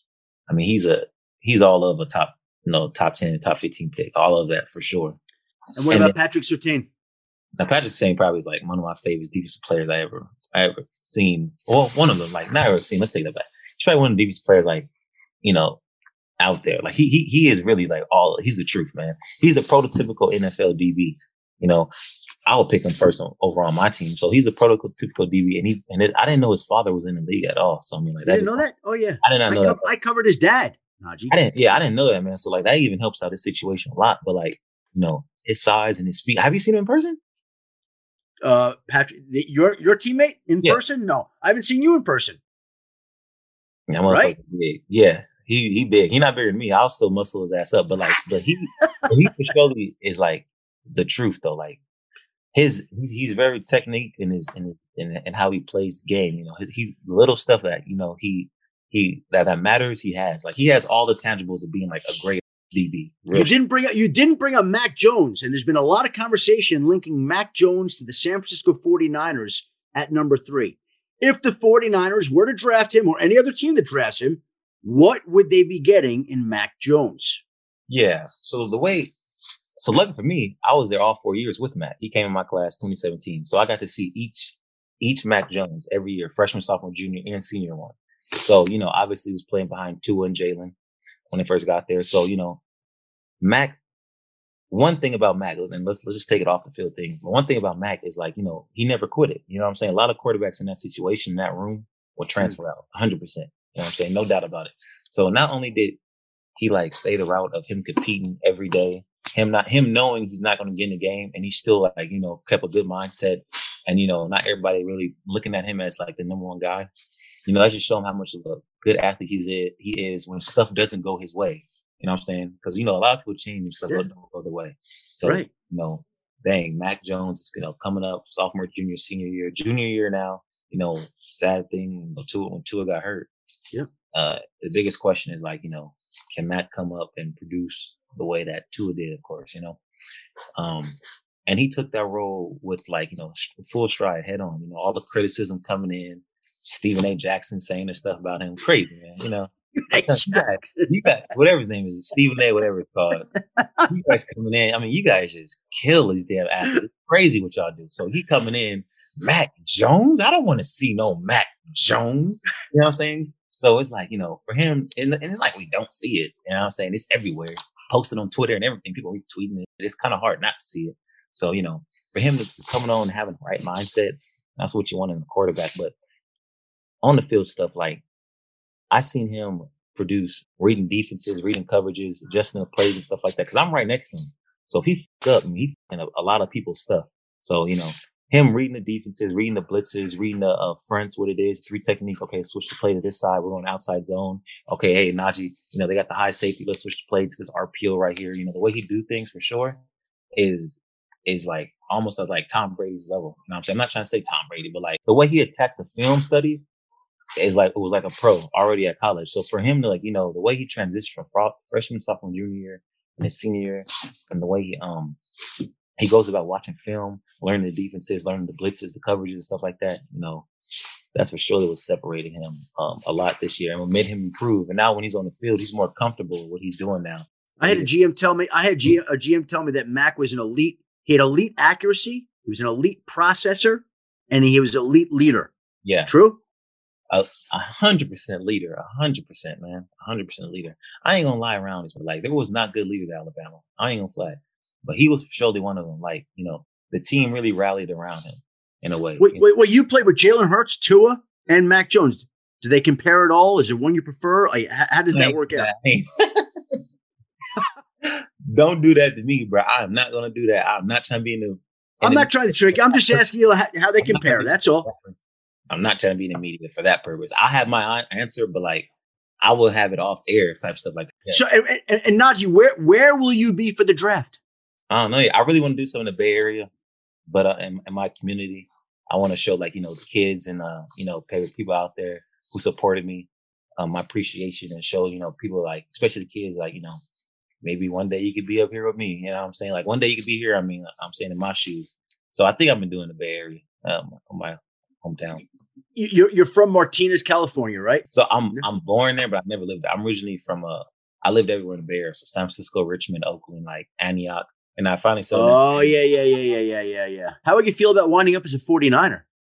He's all of a top 10, top 15 pick. All of that for sure. And what about Patrick Surtain? Now, Patrick Surtain probably is like one of my favorite defensive players I ever seen. Well, one of them, not ever seen. Let's take that back. He's probably one of the defensive players, out there. Like he is really like he's the truth, man. He's a prototypical NFL DB. You know, I would pick him first over on my team. So he's a prototypical DB, and I didn't know his father was in the league at all. So I mean, like, you didn't know that? Oh yeah, I did not know that. I covered his dad, Najee. I didn't know that, man. So like, that even helps out his situation a lot. But like, you know, his size and his speed. Have you seen him in person? Patrick, your teammate in person? No, I haven't seen you in person. Yeah, right? Big. Yeah, he big. He not bigger than me. I'll still muscle his ass up, but he for sure is like the truth though. Like he's very technique in his in how he plays the game. You know, he little stuff that you know he that matters. He has all the tangibles of being like a great DB. You didn't bring up Mac Jones, and there's been a lot of conversation linking Mac Jones to the San Francisco 49ers at number 3. If the 49ers were to draft him or any other team that drafts him, what would they be getting in Mac Jones? Yeah. So lucky for me, I was there all 4 years with Mac. He came in my class 2017. So I got to see each Mac Jones every year, freshman, sophomore, junior, and senior one. So, you know, obviously he was playing behind Tua and Jalen when they first got there. So, you know, Mac, one thing about Mac, and let's just take it off the field thing. But one thing about Mac is like, you know, he never quit it. You know what I'm saying? A lot of quarterbacks in that situation, in that room, will transfer out 100%. You know what I'm saying? No doubt about it. So not only did he like stay the route of him competing every day, him knowing he's not going to get in the game, and he still like, you know, kept a good mindset. And, you know, not everybody really looking at him as like the number one guy. You know, that just show him how much of a good athlete he is when stuff doesn't go his way. You know what I'm saying? Because, you know, a lot of people change and stuff don't go the way. So, you know, dang, Mac Jones is, you know, coming up sophomore, junior year now, you know, sad thing when Tua got hurt. Yeah. The biggest question is like, you know, can Mac come up and produce the way that Tua did, of course, you know? And he took that role with like, you know, full stride, head on, you know, all the criticism coming in, Stephen A. Jackson saying this stuff about him. Crazy, man, you know. You got whatever his name is, Stephen A., whatever it's called. You guys coming in. I mean, you guys just kill these damn athletes. It's crazy what y'all do. So he coming in, Mac Jones. I don't want to see no Mac Jones. You know what I'm saying? So it's like, you know, for him, and like we don't see it. You know what I'm saying? It's everywhere. Posted on Twitter and everything. People retweeting it. It's kind of hard not to see it. So, you know, for him to coming on and having the right mindset, that's what you want in a quarterback. But on the field stuff, like I seen him produce, reading defenses, reading coverages, adjusting the plays and stuff like that. Cause I'm right next to him. So if he fucked up, he fucking a lot of people's stuff. So, you know, him reading the defenses, reading the blitzes, reading the fronts, what it is, 3 technique. Okay, switch the play to this side. We're on outside zone. Okay, hey, Najee, you know, they got the high safety. Let's switch the play to this RPO right here. You know, the way he do things for sure is like almost at like Tom Brady's level. You know what I'm saying? I'm not trying to say Tom Brady, but like the way he attacks the film study is like, it was like a pro already at college. So for him to like, you know, the way he transitioned from freshman, sophomore, junior year and his senior year, and the way he goes about watching film, learning the defenses, learning the blitzes, the coverages and stuff like that, you know, that's for sure that was separating him a lot this year and what made him improve. And now when he's on the field, he's more comfortable with what he's doing now. I had a GM tell me that Mac was an elite. He had elite accuracy. He was an elite processor, and he was an elite leader. Yeah. True? 100% leader. 100%, man. 100% leader. I ain't gonna lie around this, but like there was not good leaders at Alabama. I ain't gonna fly. But he was surely one of them. Like, you know, the team really rallied around him in a way. Wait, you played with Jalen Hurts, Tua, and Mac Jones. Do they compare at all? Is there one you prefer? Like, how does that work out? Don't do that to me, bro. I'm not gonna do that. I'm not trying to be in the. I'm not trying to trick you. I'm just asking you how they compare. That's all. I'm not trying to be in the media for that purpose. I have my answer, but like I will have it off air type stuff like that. So, and Najee, where will you be for the draft? I don't know. I really want to do something in the Bay Area, but in my community, I want to show like, you know, the kids and you know, people out there who supported me, my appreciation, and show, you know, people like, especially the kids, like, you know, maybe one day you could be up here with me. You know what I'm saying? Like one day you could be here. I mean, I'm saying in my shoes. So I think I've been doing the Bay Area, my hometown. You're from Martinez, California, right? So I'm born there, but I've never lived there. I'm originally from I lived everywhere in the Bay Area. So San Francisco, Richmond, Oakland, like Antioch. And I finally settled. Oh, yeah. How would you feel about winding up as a 49er?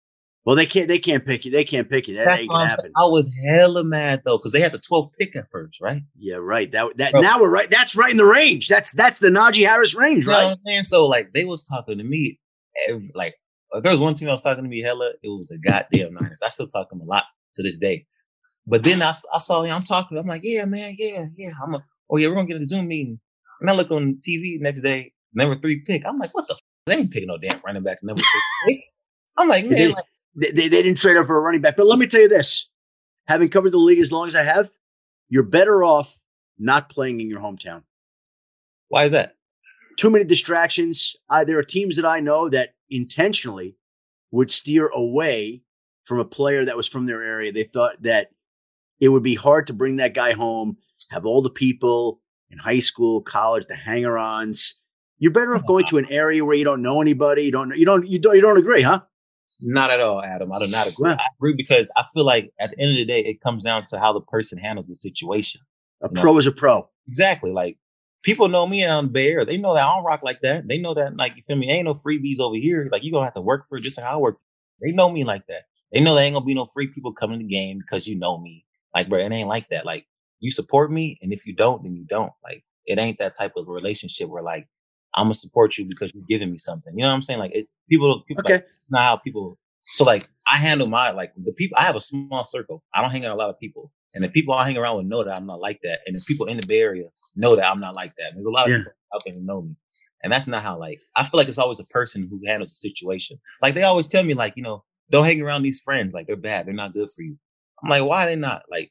Well, they can't pick you. They can't pick you. That That's ain't why gonna happen. I was hella mad though, because they had the 12th pick at first, right? Yeah, right. That Bro. now we're right. That's right in the range. That's the Najee Harris range, You know right? what I'm saying? So like they was talking to me, like if there was one team that was talking to me hella, it was the goddamn Niners. I still talk to them a lot to this day. But then I saw I'm talking. I'm like, yeah, man, yeah. Oh yeah, we're gonna get a Zoom meeting. And I look on TV next day, number 3 pick. I'm like, what the? They ain't picking no damn running back number 3 pick. I'm like, man, they didn't trade up for a running back. But let me tell you this: having covered the league as long as I have, you're better off not playing in your hometown. Why is that? Too many distractions. There are teams that I know that intentionally would steer away from a player that was from their area. They thought that it would be hard to bring that guy home, have all the people in high school, college, the hanger-ons. You're better off going to an area where you don't know anybody. You don't agree, huh? Not at all, Adam. I do not agree. I agree because I feel like at the end of the day, it comes down to how the person handles the situation. A pro is a pro. Exactly. Like people know me on the Bay Area. They know that I don't rock like that. They know that, like, you feel me? Ain't no freebies over here. Like, you gonna have to work for it just like I work. They know me like that. They know there ain't gonna be no free people coming to the game because you know me. Like, bro, it ain't like that. Like, you support me, and if you don't, then you don't. Like, it ain't that type of relationship where like I'm gonna support you because you're giving me something. You know what I'm saying? Like, people okay. Like, it's not how people. So like, I handle the people. I have a small circle. I don't hang out with a lot of people. And the people I hang around with know that I'm not like that. And the people in the Bay Area know that I'm not like that. There's a lot of people out there who know me. And that's not how, like, I feel like it's always a person who handles the situation. Like, they always tell me, like, don't hang around these friends. Like, they're bad. They're not good for you. I'm like, why are they not? Like,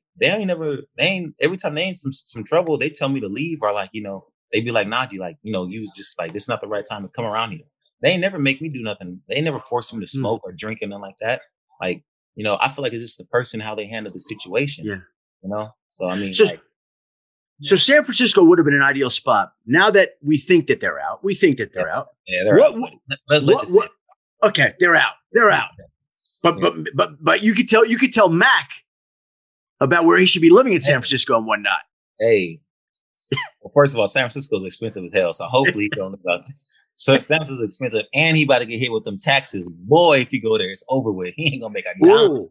every time they ain't some trouble, they tell me to leave. Or like, they be like, Najee, like, you just like, this is not the right time to come around here. They ain't never make me do nothing. They ain't never force me to smoke or drink and nothing like that. Like, I feel like it's just the person, how they handle the situation. Yeah. So I mean, so San Francisco would have been an ideal spot. Now that we think that they're out, Yeah, they're out. Let's just say. Okay, they're out. They're out. But you could tell Mac about where he should be living in San Francisco and whatnot. Hey, well, first of all, San Francisco's expensive as hell. So hopefully he don't know about that. So San Francisco's expensive, and he about to get hit with them taxes. Boy, if you go there, it's over with. He ain't gonna make a dime.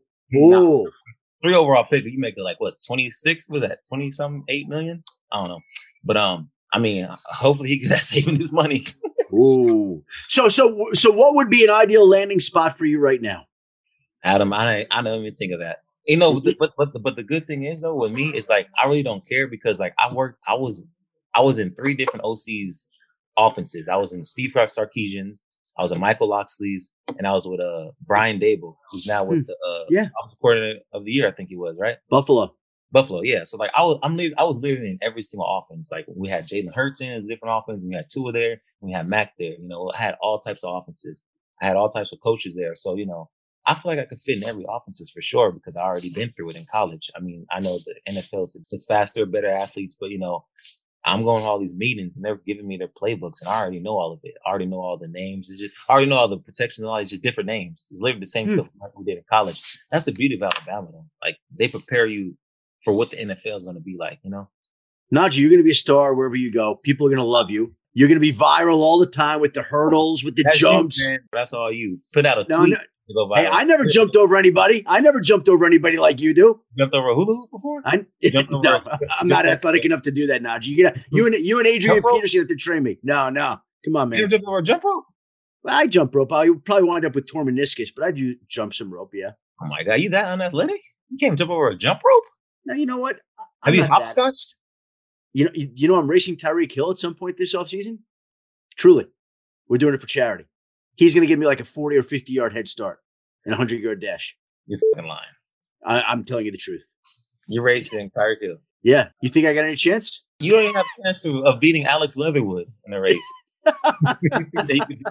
3 overall pick, you make it like what, 26? Was that 20-something, 8 million? I don't know. But I mean, hopefully he gets saving his money. Ooh. So what would be an ideal landing spot for you right now? Adam, I don't even think of that. But the good thing is though, with me, it's like I really don't care because like I was in 3 different OCs offenses. I was in Steve Sarkisian's, I was at Michael Locksley's, and I was with Brian Dable, who's now with the offensive coordinator of the year, I think he was, right? Buffalo, yeah. So like I was living in every single offense. Like we had Jalen Hurts in a different offense, we had Tua there, we had Mac there. I had all types of offenses. I had all types of coaches there. So I feel like I could fit in every offenses for sure because I already been through it in college. I mean, I know the NFL is faster, better athletes, but I'm going to all these meetings and they're giving me their playbooks and I already know all of it. I already know all the names. I already know all the protections and all. It's just different names. It's literally the same stuff like we did in college. That's the beauty of Alabama, though. Like they prepare you for what the NFL is going to be like, Najee, you're going to be a star wherever you go. People are going to love you. You're going to be viral all the time with the hurdles, with the jumps. You, that's all you. Put out a tweet. Hey, I never jumped over anybody. I never jumped over anybody like you do. Jumped over a hula hoop before? No, I'm not athletic enough to do that, Najee. You and Adrian Peterson have to train me. No. Come on, man. You jumped over a jump rope? Well, I jump rope. I probably wind up with torn meniscus, but I do jump some rope, yeah. Oh, my God. You that unathletic? You can't jump over a jump rope? Now, you know what? Have you hopscotched? You know I'm racing Tyreek Hill at some point this offseason? Truly. We're doing it for charity. He's going to give me like a 40 or 50-yard head start. And a 100-yard dash. You're fucking lying. I'm telling you the truth. You're racing Tyreek Hill. Yeah. You think I got any chance? You don't even have a chance of beating Alex Leatherwood in a race. You could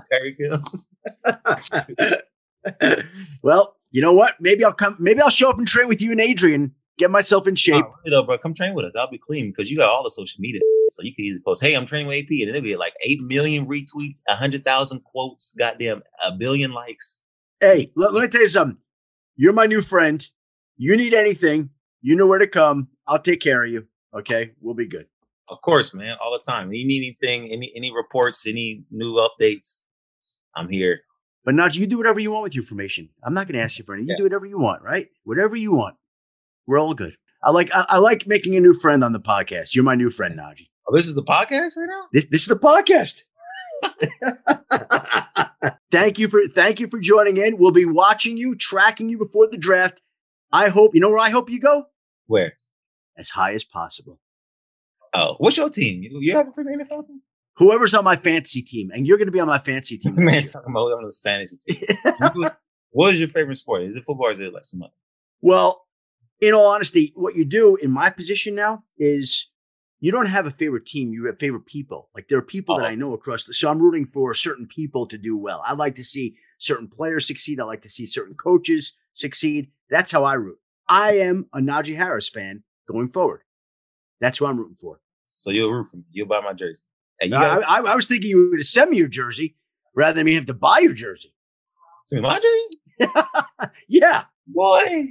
beat Tyreek Hill. Well, you know what? Maybe I'll show up and train with you and Adrian. Get myself in shape. Really though, bro. Come train with us. I'll be clean because you got all the social media. So you can easily post, hey, I'm training with AP. And then it'll be like 8 million retweets, 100,000 quotes, goddamn, 1 billion likes. Hey, let me tell you something. You're my new friend. You need anything, you know where to come. I'll take care of you. Okay? We'll be good. Of course, man. All the time. You need anything, any reports, any new updates, I'm here. But Najee, you do whatever you want with your information. I'm not going to ask you for anything. You do whatever you want, right? Whatever you want. We're all good. I like making a new friend on the podcast. You're my new friend, Najee. Oh, this is the podcast right now? This is the podcast. Thank you for joining in. We'll be watching you, tracking you before the draft. I hope, you know where I hope you go? Where? As high as possible. Oh, what's your team? You have a for the NFL team? Whoever's on my fantasy team, and you're going to be on my fantasy team. Man, talking about one of those fantasy teams. What is your favorite sport? Is it football or is it like some other? Well, in all honesty, what you do in my position now is you don't have a favorite team. You have favorite people. Like there are people that I know so I'm rooting for certain people to do well. I like to see certain players succeed. I like to see certain coaches succeed. That's how I root. I am a Najee Harris fan going forward. That's who I'm rooting for. So you'll root for me. You'll buy my jersey. Hey, I was thinking you were going to send me your jersey rather than me have to buy your jersey. Send me my jersey? Yeah. Boy.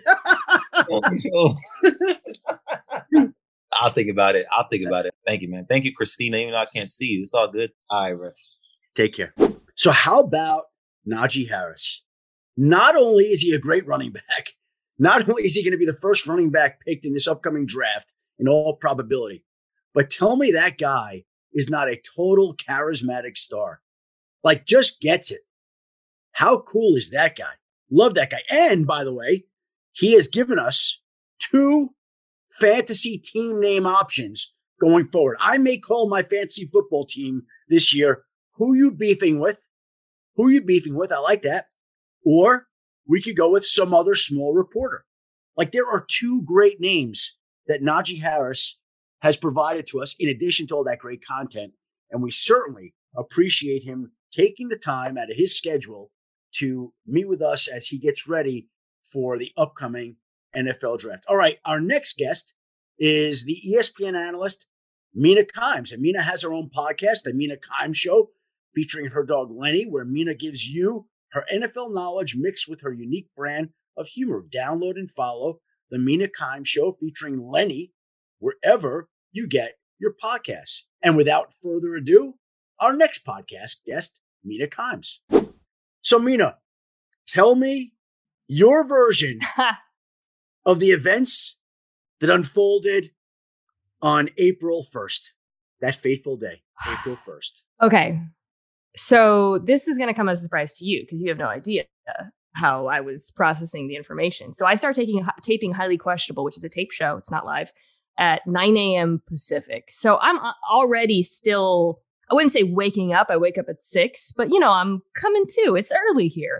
I'll think about it. Thank you, man. Thank you, Christina. Even though I can't see you, it's all good. All right, bro. Take care. So how about Najee Harris? Not only is he a great running back, not only is he going to be the first running back picked in this upcoming draft in all probability, but tell me that guy is not a total charismatic star. Like, just gets it. How cool is that guy? Love that guy. And by the way, he has given us 2 fantasy team name options going forward. I may call my fantasy football team this year, Who You Beefing With? Who You Beefing With? I like that. Or we could go with some other small reporter. Like, there are 2 great names that Najee Harris has provided to us in addition to all that great content. And we certainly appreciate him taking the time out of his schedule to meet with us as he gets ready for the upcoming NFL draft. All right, our next guest is the ESPN analyst, Mina Kimes. And Mina has her own podcast, The Mina Kimes Show, featuring her dog Lenny, where Mina gives you her NFL knowledge mixed with her unique brand of humor. Download and follow The Mina Kimes Show featuring Lenny wherever you get your podcasts. And without further ado, our next podcast guest, Mina Kimes. So Mina, tell me your version of the events that unfolded on April 1st, that fateful day, April 1st. Okay. So this is going to come as a surprise to you because you have no idea how I was processing the information. So I started taping Highly Questionable, which is a tape show. It's not live, at 9 a.m. Pacific. So I'm already still, I wouldn't say waking up. I wake up at 6, but I'm coming to. It's early here.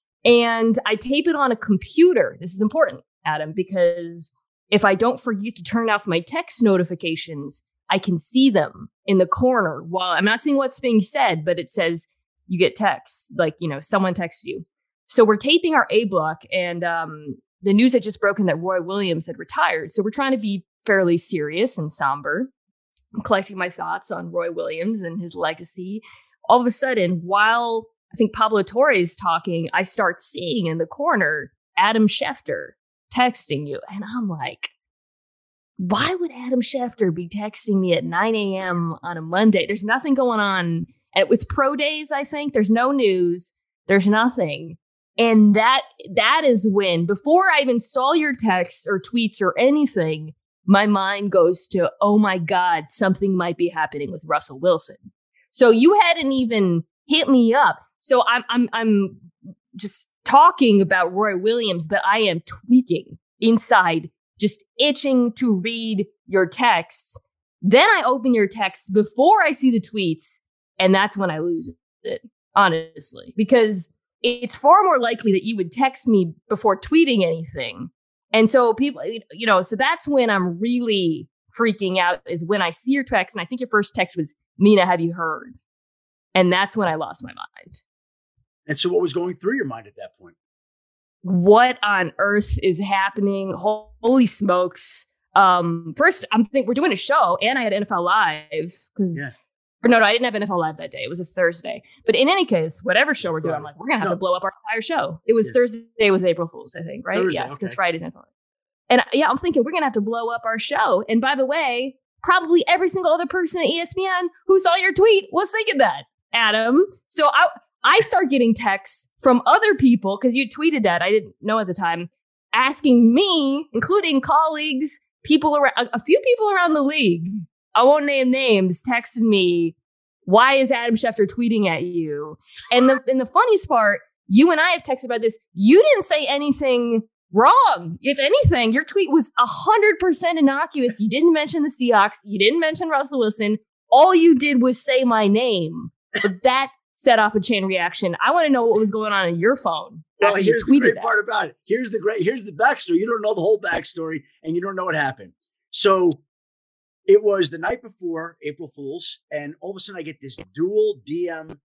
And I tape it on a computer. This is important, Adam, because if I don't forget to turn off my text notifications, I can see them in the corner while I'm not seeing what's being said, but it says you get texts, like, someone texts you. So we're taping our A block, and the news had just broken that Roy Williams had retired. So we're trying to be fairly serious and somber. I'm collecting my thoughts on Roy Williams and his legacy. All of a sudden, while I think Pablo Torre is talking, I start seeing in the corner Adam Schefter texting you. And I'm like, why would Adam Schefter be texting me at 9 a.m. on a Monday? There's nothing going on. It's pro days, I think. There's no news. There's nothing. And that is when, before I even saw your texts or tweets or anything, my mind goes to, oh my God, something might be happening with Russell Wilson. So you hadn't even hit me up. So I'm just talking about Roy Williams, but I am tweaking inside, just itching to read your texts. Then I open your texts before I see the tweets, and that's when I lose it, honestly, because it's far more likely that you would text me before tweeting anything. And so people, so that's when I'm really freaking out, is when I see your text. And I think your first text was, Mina, have you heard? And that's when I lost my mind. And so what was going through your mind at that point? What on earth is happening? Holy smokes. First, I'm thinking we're doing a show, and I had NFL Live because, no, I didn't have NFL Live that day. It was a Thursday. But in any case, whatever show we're doing, I'm like, we're going to have to blow up our entire show. It was Thursday. It was April Fool's, I think, right? Thursday, yes, because Friday's NFL Live. And I'm thinking we're going to have to blow up our show. And by the way, probably every single other person at ESPN who saw your tweet was thinking that, Adam. So I start getting texts from other people, because you tweeted that, I didn't know at the time, asking me, including colleagues, people around, a few people around the league, I won't name names, texted me, why is Adam Schefter tweeting at you? And the funniest part, you and I have texted about this. You didn't say anything wrong. If anything, your tweet was 100% innocuous. You didn't mention the Seahawks. You didn't mention Russell Wilson. All you did was say my name. But that set off a chain reaction. I want to know what was going on your phone. Well, here's the great part about it. Here's the backstory. You don't know the whole backstory, and you don't know what happened. So it was the night before April Fool's, and all of a sudden I get this dual DM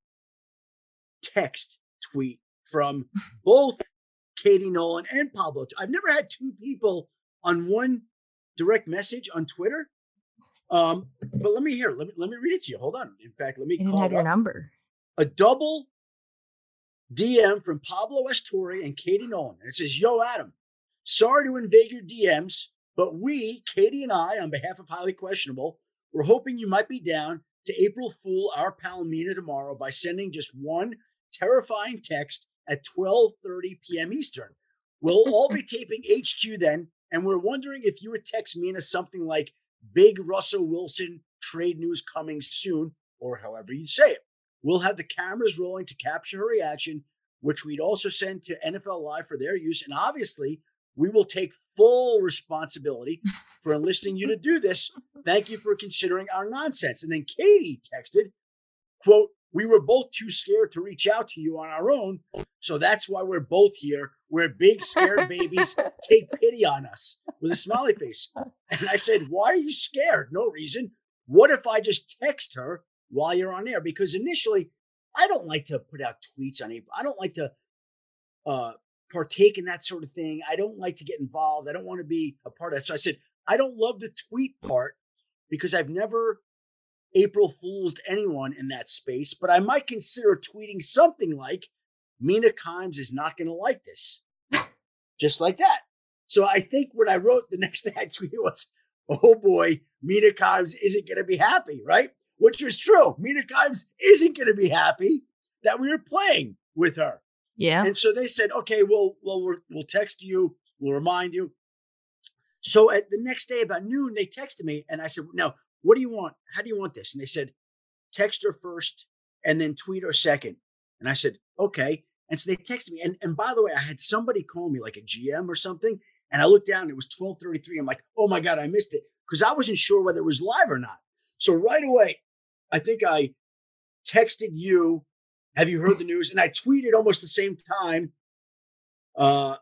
text tweet from both Katie Nolan and Pablo. I've never had two people on one direct message on Twitter. But let me read it to you. Hold on. In fact, let me call your number. A double DM from Pablo Estori and Katie Nolan. And it says, "Yo, Adam, sorry to invade your DMs, but we, Katie and I, on behalf of Highly Questionable, we're hoping you might be down to April Fool our pal Mina tomorrow by sending just one terrifying text at 12:30 p.m. Eastern. We'll all be taping HQ then, and we're wondering if you would text Mina something like big Russell Wilson trade news coming soon, or however you say it. We'll have the cameras rolling to capture her reaction, which we'd also send to NFL Live for their use. And obviously, we will take full responsibility for enlisting you to do this. Thank you for considering our nonsense." And then Katie texted, quote, "We were both too scared to reach out to you on our own, so that's why we're both here. We're big scared babies. Take pity on us," with a smiley face. And I said, "Why are you scared? No reason. What if I just text her while you're on air?" Because initially, I don't like to put out tweets on April. I don't like to partake in that sort of thing. I don't like to get involved. I don't want to be a part of that. So I said, I don't love the tweet part because I've never April Fool's anyone in that space, but I might consider tweeting something like, "Mina Kimes is not going to like this." Just like that. So I think what I wrote the next day I tweeted was, "Oh boy, Mina Kimes isn't going to be happy," right? Which was true. Mina Kimes isn't going to be happy that we were playing with her. Yeah. And so they said, "Okay, we'll text you. We'll remind you." So at the next day about noon, they texted me and I said, "Now, what do you want? How do you want this?" And they said, "Text her first and then tweet her second." And I said, "Okay." And so they texted me. And by the way, I had somebody call me like a GM or something. And I looked down, it was 12:33. I'm like, oh my God, I missed it. Because I wasn't sure whether it was live or not. So right away, I think I texted you, "Have you heard the news?" And I tweeted almost the same time. I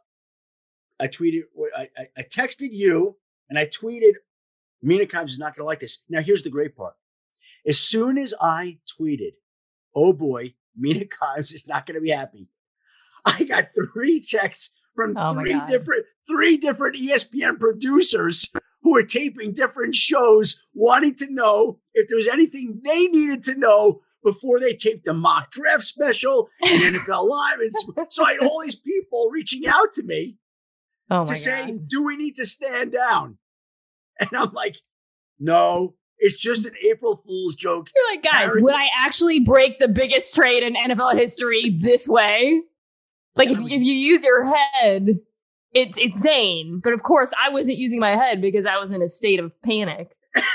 texted you and I tweeted, "Mina Kimes is not going to like this." Now, here's the great part. As soon as I tweeted, "Oh boy, Mina Kimes is not going to be happy," I got 3 texts from three different ESPN producers who were taping different shows, wanting to know if there was anything they needed to know before they taped the mock draft special and NFL Live. And so I had all these people reaching out to me to say, "Do we need to stand down?" And I'm like, "No, it's just an April Fool's joke." You're like, "Guys, would I actually break the biggest trade in NFL history this way?" Like, if you use your head, it's insane. But of course, I wasn't using my head because I was in a state of panic.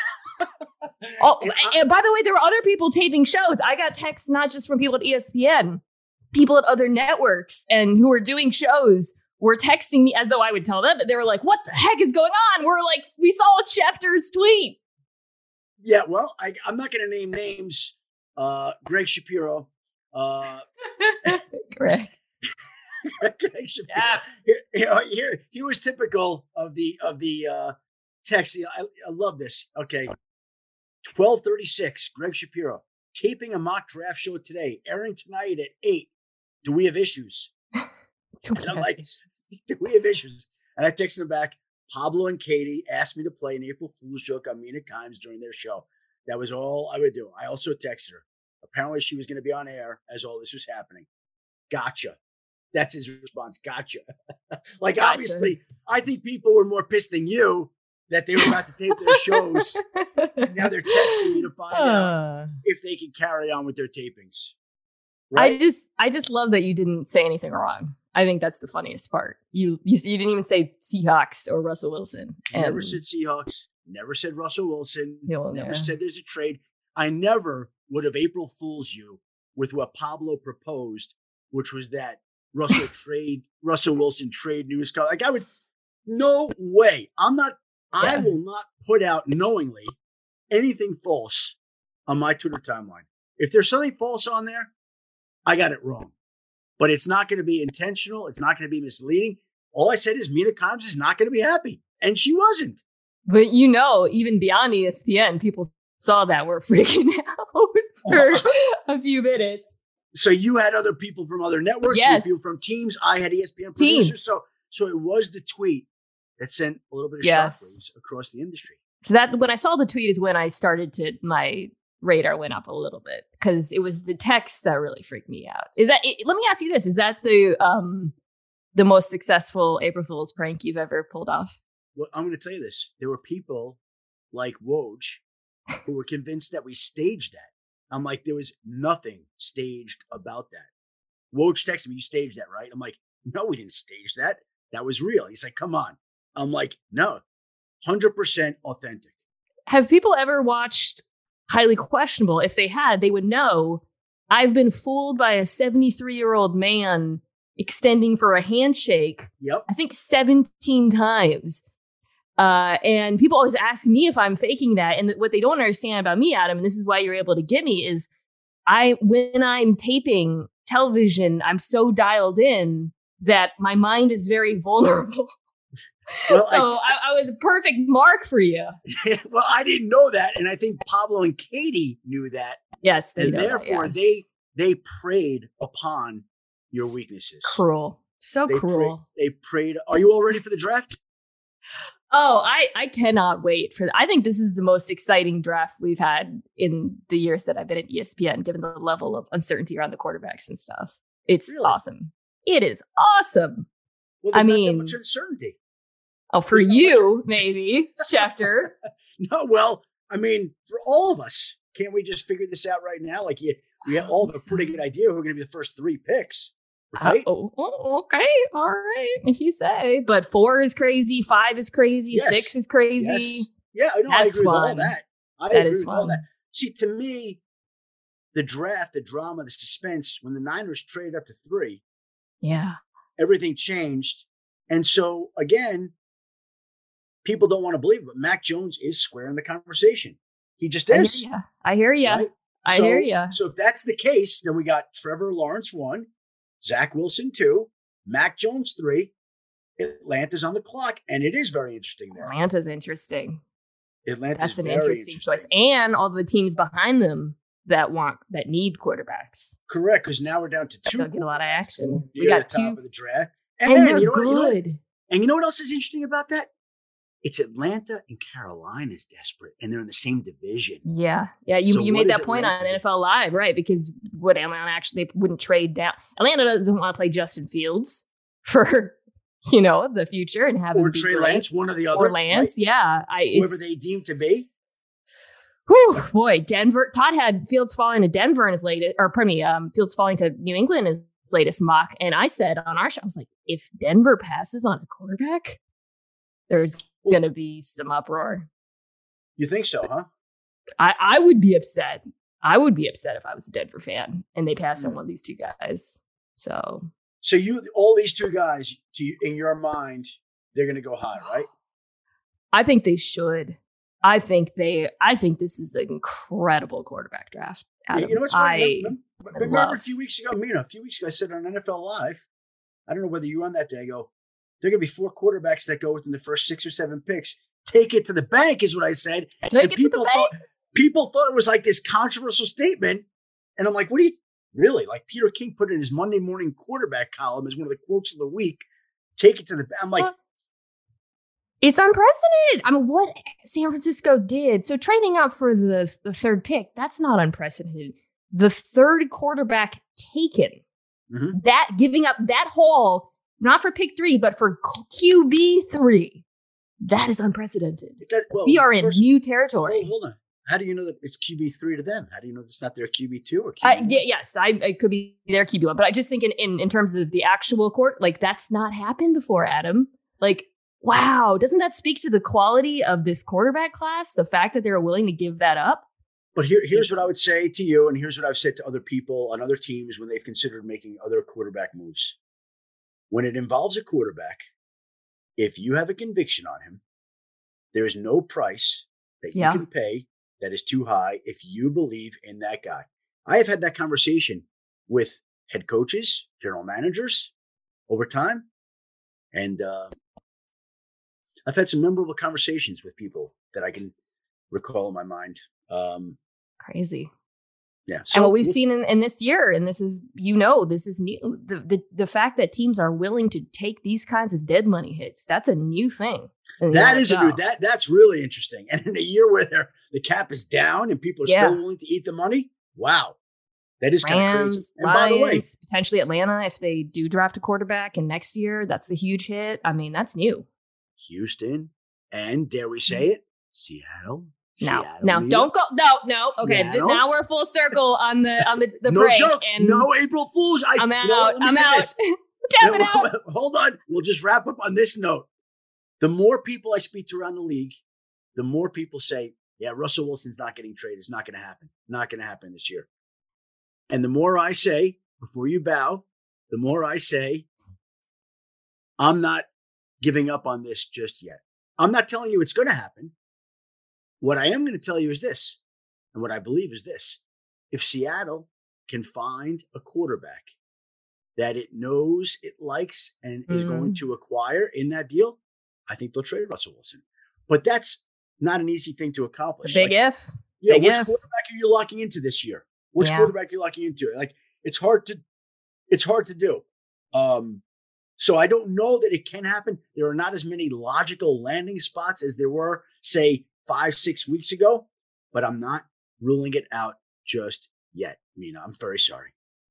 And by the way, there were other people taping shows. I got texts not just from people at ESPN, people at other networks and who were doing shows were texting me as though I would tell them, but they were like, "What the heck is going on?" We're like, "We saw Schefter's tweet." Yeah, well, I'm not going to name names. Greg Shapiro. Correct. Greg Shapiro. Yeah. He was typical of the text. I love this. Okay. 12:36, Greg Shapiro. "Taping a mock draft show today, airing tonight at 8. Do we have issues?" And I'm like, "Do we have issues?" And I texted him back, "Pablo and Katie asked me to play an April Fool's joke on Mina Kimes during their show. That was all I would do." I also texted her. Apparently she was going to be on air as all this was happening. "Gotcha." That's his response. "Gotcha." Like, gotcha. Obviously, I think people were more pissed than you that they were about to tape their shows. And now they're texting me to find out if they can carry on with their tapings. right? I just love that you didn't say anything wrong. I think that's the funniest part. You didn't even say Seahawks or Russell Wilson. Never said Seahawks. Never said Russell Wilson. Never yeah. said there's a trade. I never would have April Fool's you with what Pablo proposed, which was that Russell Wilson trade news. Like I would, no way. I will not put out knowingly anything false on my Twitter timeline. If there's something false on there, I got it wrong. But it's not going to be intentional. It's not going to be misleading. All I said is Mina Kimes is not going to be happy. And she wasn't. But even beyond ESPN, people saw that were freaking out for a few minutes. So you had other people from other networks, yes. people from teams. I had ESPN producers. So it was the tweet that sent a little bit of shockwaves across the industry. So that when I saw the tweet is when I started my radar went up a little bit because it was the text that really freaked me out. Let me ask you this. Is that the most successful April Fool's prank you've ever pulled off? Well, I'm going to tell you this. There were people like Woj who were convinced that we staged that. I'm like, there was nothing staged about that. Woj texted me, you staged that, right? I'm like, no, we didn't stage that. That was real. He's like, come on. I'm like, no, 100% authentic. Have people ever watched Highly Questionable? If they had, they would know I've been fooled by a 73-year-old man extending for a handshake. Yep. I think 17 times. And people always ask me if I'm faking that. And what they don't understand about me, Adam, and this is why you're able to get me, is when I'm taping television, I'm so dialed in that my mind is very vulnerable. Well, so I was a perfect mark for you. Well, I didn't know that. And I think Pablo and Katie knew that. Yes. Therefore, they preyed upon your weaknesses. Cruel. So cruel. They preyed. Are you all ready for the draft? Oh, I cannot wait for I think this is the most exciting draft we've had in the years that I've been at ESPN, given the level of uncertainty around the quarterbacks and stuff. It's awesome. It is awesome. Well, there's not that much uncertainty. Oh, for you, maybe, Schefter. No, well, I mean, for all of us, can't we just figure this out right now? Like, we all have a pretty good idea who are going to be the first 3 picks, right? Okay, all right, if you say. But 4 is crazy, 5 is crazy, yes. 6 is crazy. Yes. Yeah, I agree with all that. I agree with fun. all that. See, to me, the draft, the drama, the suspense, when the Niners traded up to 3, everything changed. And so, again, people don't want to believe it, but Mac Jones is square in the conversation. He just is. I hear you. Right? I hear you. So if that's the case, then we got Trevor Lawrence 1, Zach Wilson 2, Mac Jones 3. Atlanta's on the clock, and it is very interesting there. Atlanta's interesting. That's an interesting choice, and all the teams behind them that need quarterbacks. Correct, because now we're down to 2. They'll get a lot of action. We got 2 top of the draft, and they're good. And you know what else is interesting about that? It's Atlanta and Carolina's desperate, and they're in the same division. Yeah. You made that point on NFL Live, right? Because what Atlanta they wouldn't trade down. Atlanta doesn't want to play Justin Fields for the future and have or Trey Lance, one or the other. Or Lance, right? Yeah. Whoever they deem to be. Whew, boy, Denver. Todd had Fields falling to Denver in his latest, Fields falling to New England in his latest mock, and I said on our show, I was like, if Denver passes on a quarterback, there's going to be some uproar. You think so, huh? I would be upset. I would be upset if I was a Denver fan and they passed on one of these 2 guys. So all these 2 guys, in your mind, they're going to go high, right? I think they should. I think this is an incredible quarterback draft. Adam. You know what's funny? Remember a few weeks ago, I said on NFL Live, I don't know whether you were on that day, I go, there are going to be 4 quarterbacks that go within the first 6 or 7 picks. Take it to the bank is what I said. People thought it was like this controversial statement. And I'm like, what do you really? Like Peter King put in his Monday morning quarterback column as one of the quotes of the week. Take it to the bank. I'm like, it's unprecedented. I mean, what San Francisco did. So trading up for the 3rd pick, that's not unprecedented. The 3rd quarterback taken, that giving up that haul, not for pick 3, but for QB 3. That is unprecedented. We are in new territory. Hold on. How do you know that it's QB3 to them? How do you know it's not their QB2 or QB1? Yes, I could be their QB1, but I just think in terms of the actual court, like that's not happened before, Adam. Like, wow, doesn't that speak to the quality of this quarterback class? The fact that they're willing to give that up? But here's what I would say to you, and here's what I've said to other people on other teams when they've considered making other quarterback moves. When it involves a quarterback, if you have a conviction on him, there's no price that you can pay that is too high if you believe in that guy. I have had that conversation with head coaches, general managers over time, and I've had some memorable conversations with people that I can recall in my mind. Crazy. Yeah. So and what we've seen in this year, and this is, this is new. The fact that teams are willing to take these kinds of dead money hits, that's a new thing. That is that's really interesting. And in a year where the cap is down and people are still willing to eat the money, wow. That is kind of crazy. And Lions, by the way, potentially Atlanta, if they do draft a quarterback and next year, that's the huge hit. I mean, that's new. Houston, and dare we say it, Seattle. No, don't go. No. Okay, now we're full circle on the no break. Joke. And no April Fools. I'm out. I'm out. Out. Hold on. We'll just wrap up on this note. The more people I speak to around the league, the more people say, "Yeah, Russell Wilson's not getting traded. It's not going to happen. Not going to happen this year." And the more I say, before you bow, the more I say, I'm not giving up on this just yet. I'm not telling you it's going to happen. What I am going to tell you is this, and what I believe is this. If Seattle can find a quarterback that it knows it likes and is going to acquire in that deal, I think they'll trade Russell Wilson. But that's not an easy thing to accomplish. It's a big if. Yeah, which quarterback are you locking into this year? Which quarterback are you locking into? Like, it's hard to do. So I don't know that it can happen. There are not as many logical landing spots as there were, say, 5-6 weeks ago, but I'm not ruling it out just yet. Mina, I'm very sorry.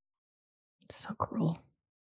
So cruel.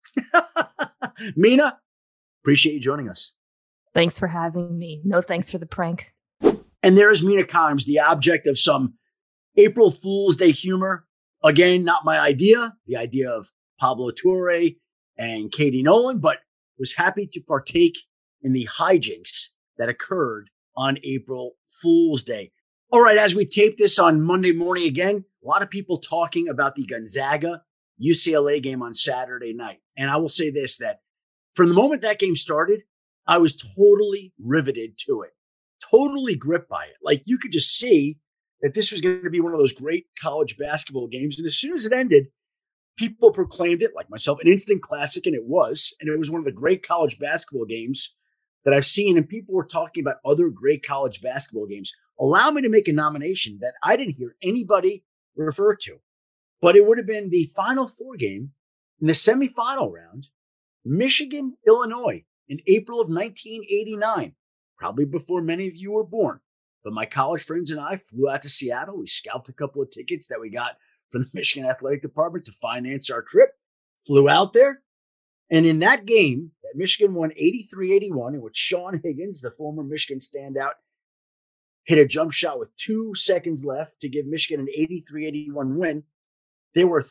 Mina, appreciate you joining us. Thanks for having me. No thanks for the prank. And there is Mina Kimes, the object of some April Fool's Day humor. Again, not my idea, the idea of Pablo Torre and Katie Nolan, but was happy to partake in the hijinks that occurred on April Fool's Day. All right, as we tape this on Monday morning again, a lot of people talking about the Gonzaga UCLA game on Saturday night. And I will say this, that from the moment that game started, I was totally riveted to it, totally gripped by it. Like, you could just see that this was going to be one of those great college basketball games. And as soon as it ended, people proclaimed it, like myself, an instant classic, and it was. And it was one of the great college basketball games that I've seen. And people were talking about other great college basketball games. Allow me to make a nomination that I didn't hear anybody refer to. But it would have been the Final Four game in the semifinal round, Michigan, Illinois, in April of 1989, probably before many of you were born. But my college friends and I flew out to Seattle. We scalped a couple of tickets that we got from the Michigan Athletic Department to finance our trip, flew out there. And in that game, that Michigan won 83-81, in which Sean Higgins, the former Michigan standout, hit a jump shot with 2 seconds left to give Michigan an 83-81 win. There were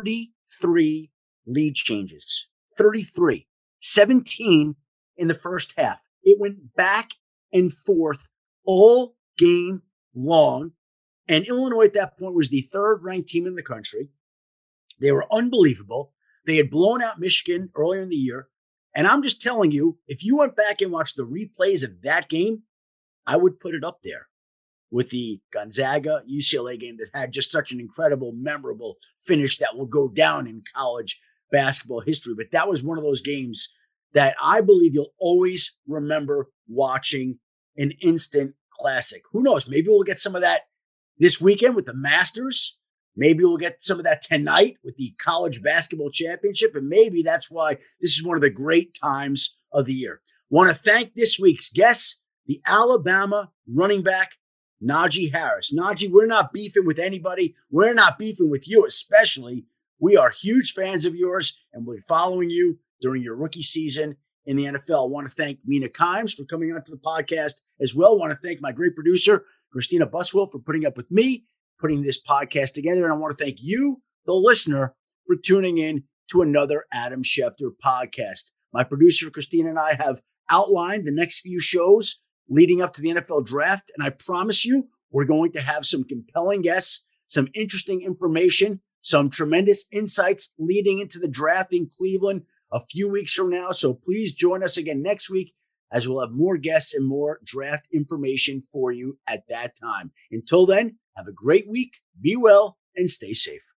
33 lead changes, 33, 17 in the first half. It went back and forth all game long. And Illinois at that point was the third-ranked team in the country. They were unbelievable. They had blown out Michigan earlier in the year. And I'm just telling you, if you went back and watched the replays of that game, I would put it up there with the Gonzaga UCLA game that had just such an incredible, memorable finish that will go down in college basketball history. But that was one of those games that I believe you'll always remember watching, an instant classic. Who knows? Maybe we'll get some of that this weekend with the Masters. Maybe we'll get some of that tonight with the college basketball championship. And maybe that's why this is one of the great times of the year. Want to thank this week's guests, the Alabama running back, Najee Harris. Najee, we're not beefing with anybody. We're not beefing with you, especially. We are huge fans of yours, and we're following you during your rookie season in the NFL. I want to thank Mina Kimes for coming onto the podcast as well. I want to thank my great producer, Christina Buswell, for putting up with me, putting this podcast together. And I want to thank you, the listener, for tuning in to another Adam Schefter podcast. My producer, Christina, and I have outlined the next few shows leading up to the NFL draft. And I promise you, we're going to have some compelling guests, some interesting information, some tremendous insights leading into the draft in Cleveland a few weeks from now. So please join us again next week, as we'll have more guests and more draft information for you at that time. Until then, have a great week, be well, and stay safe.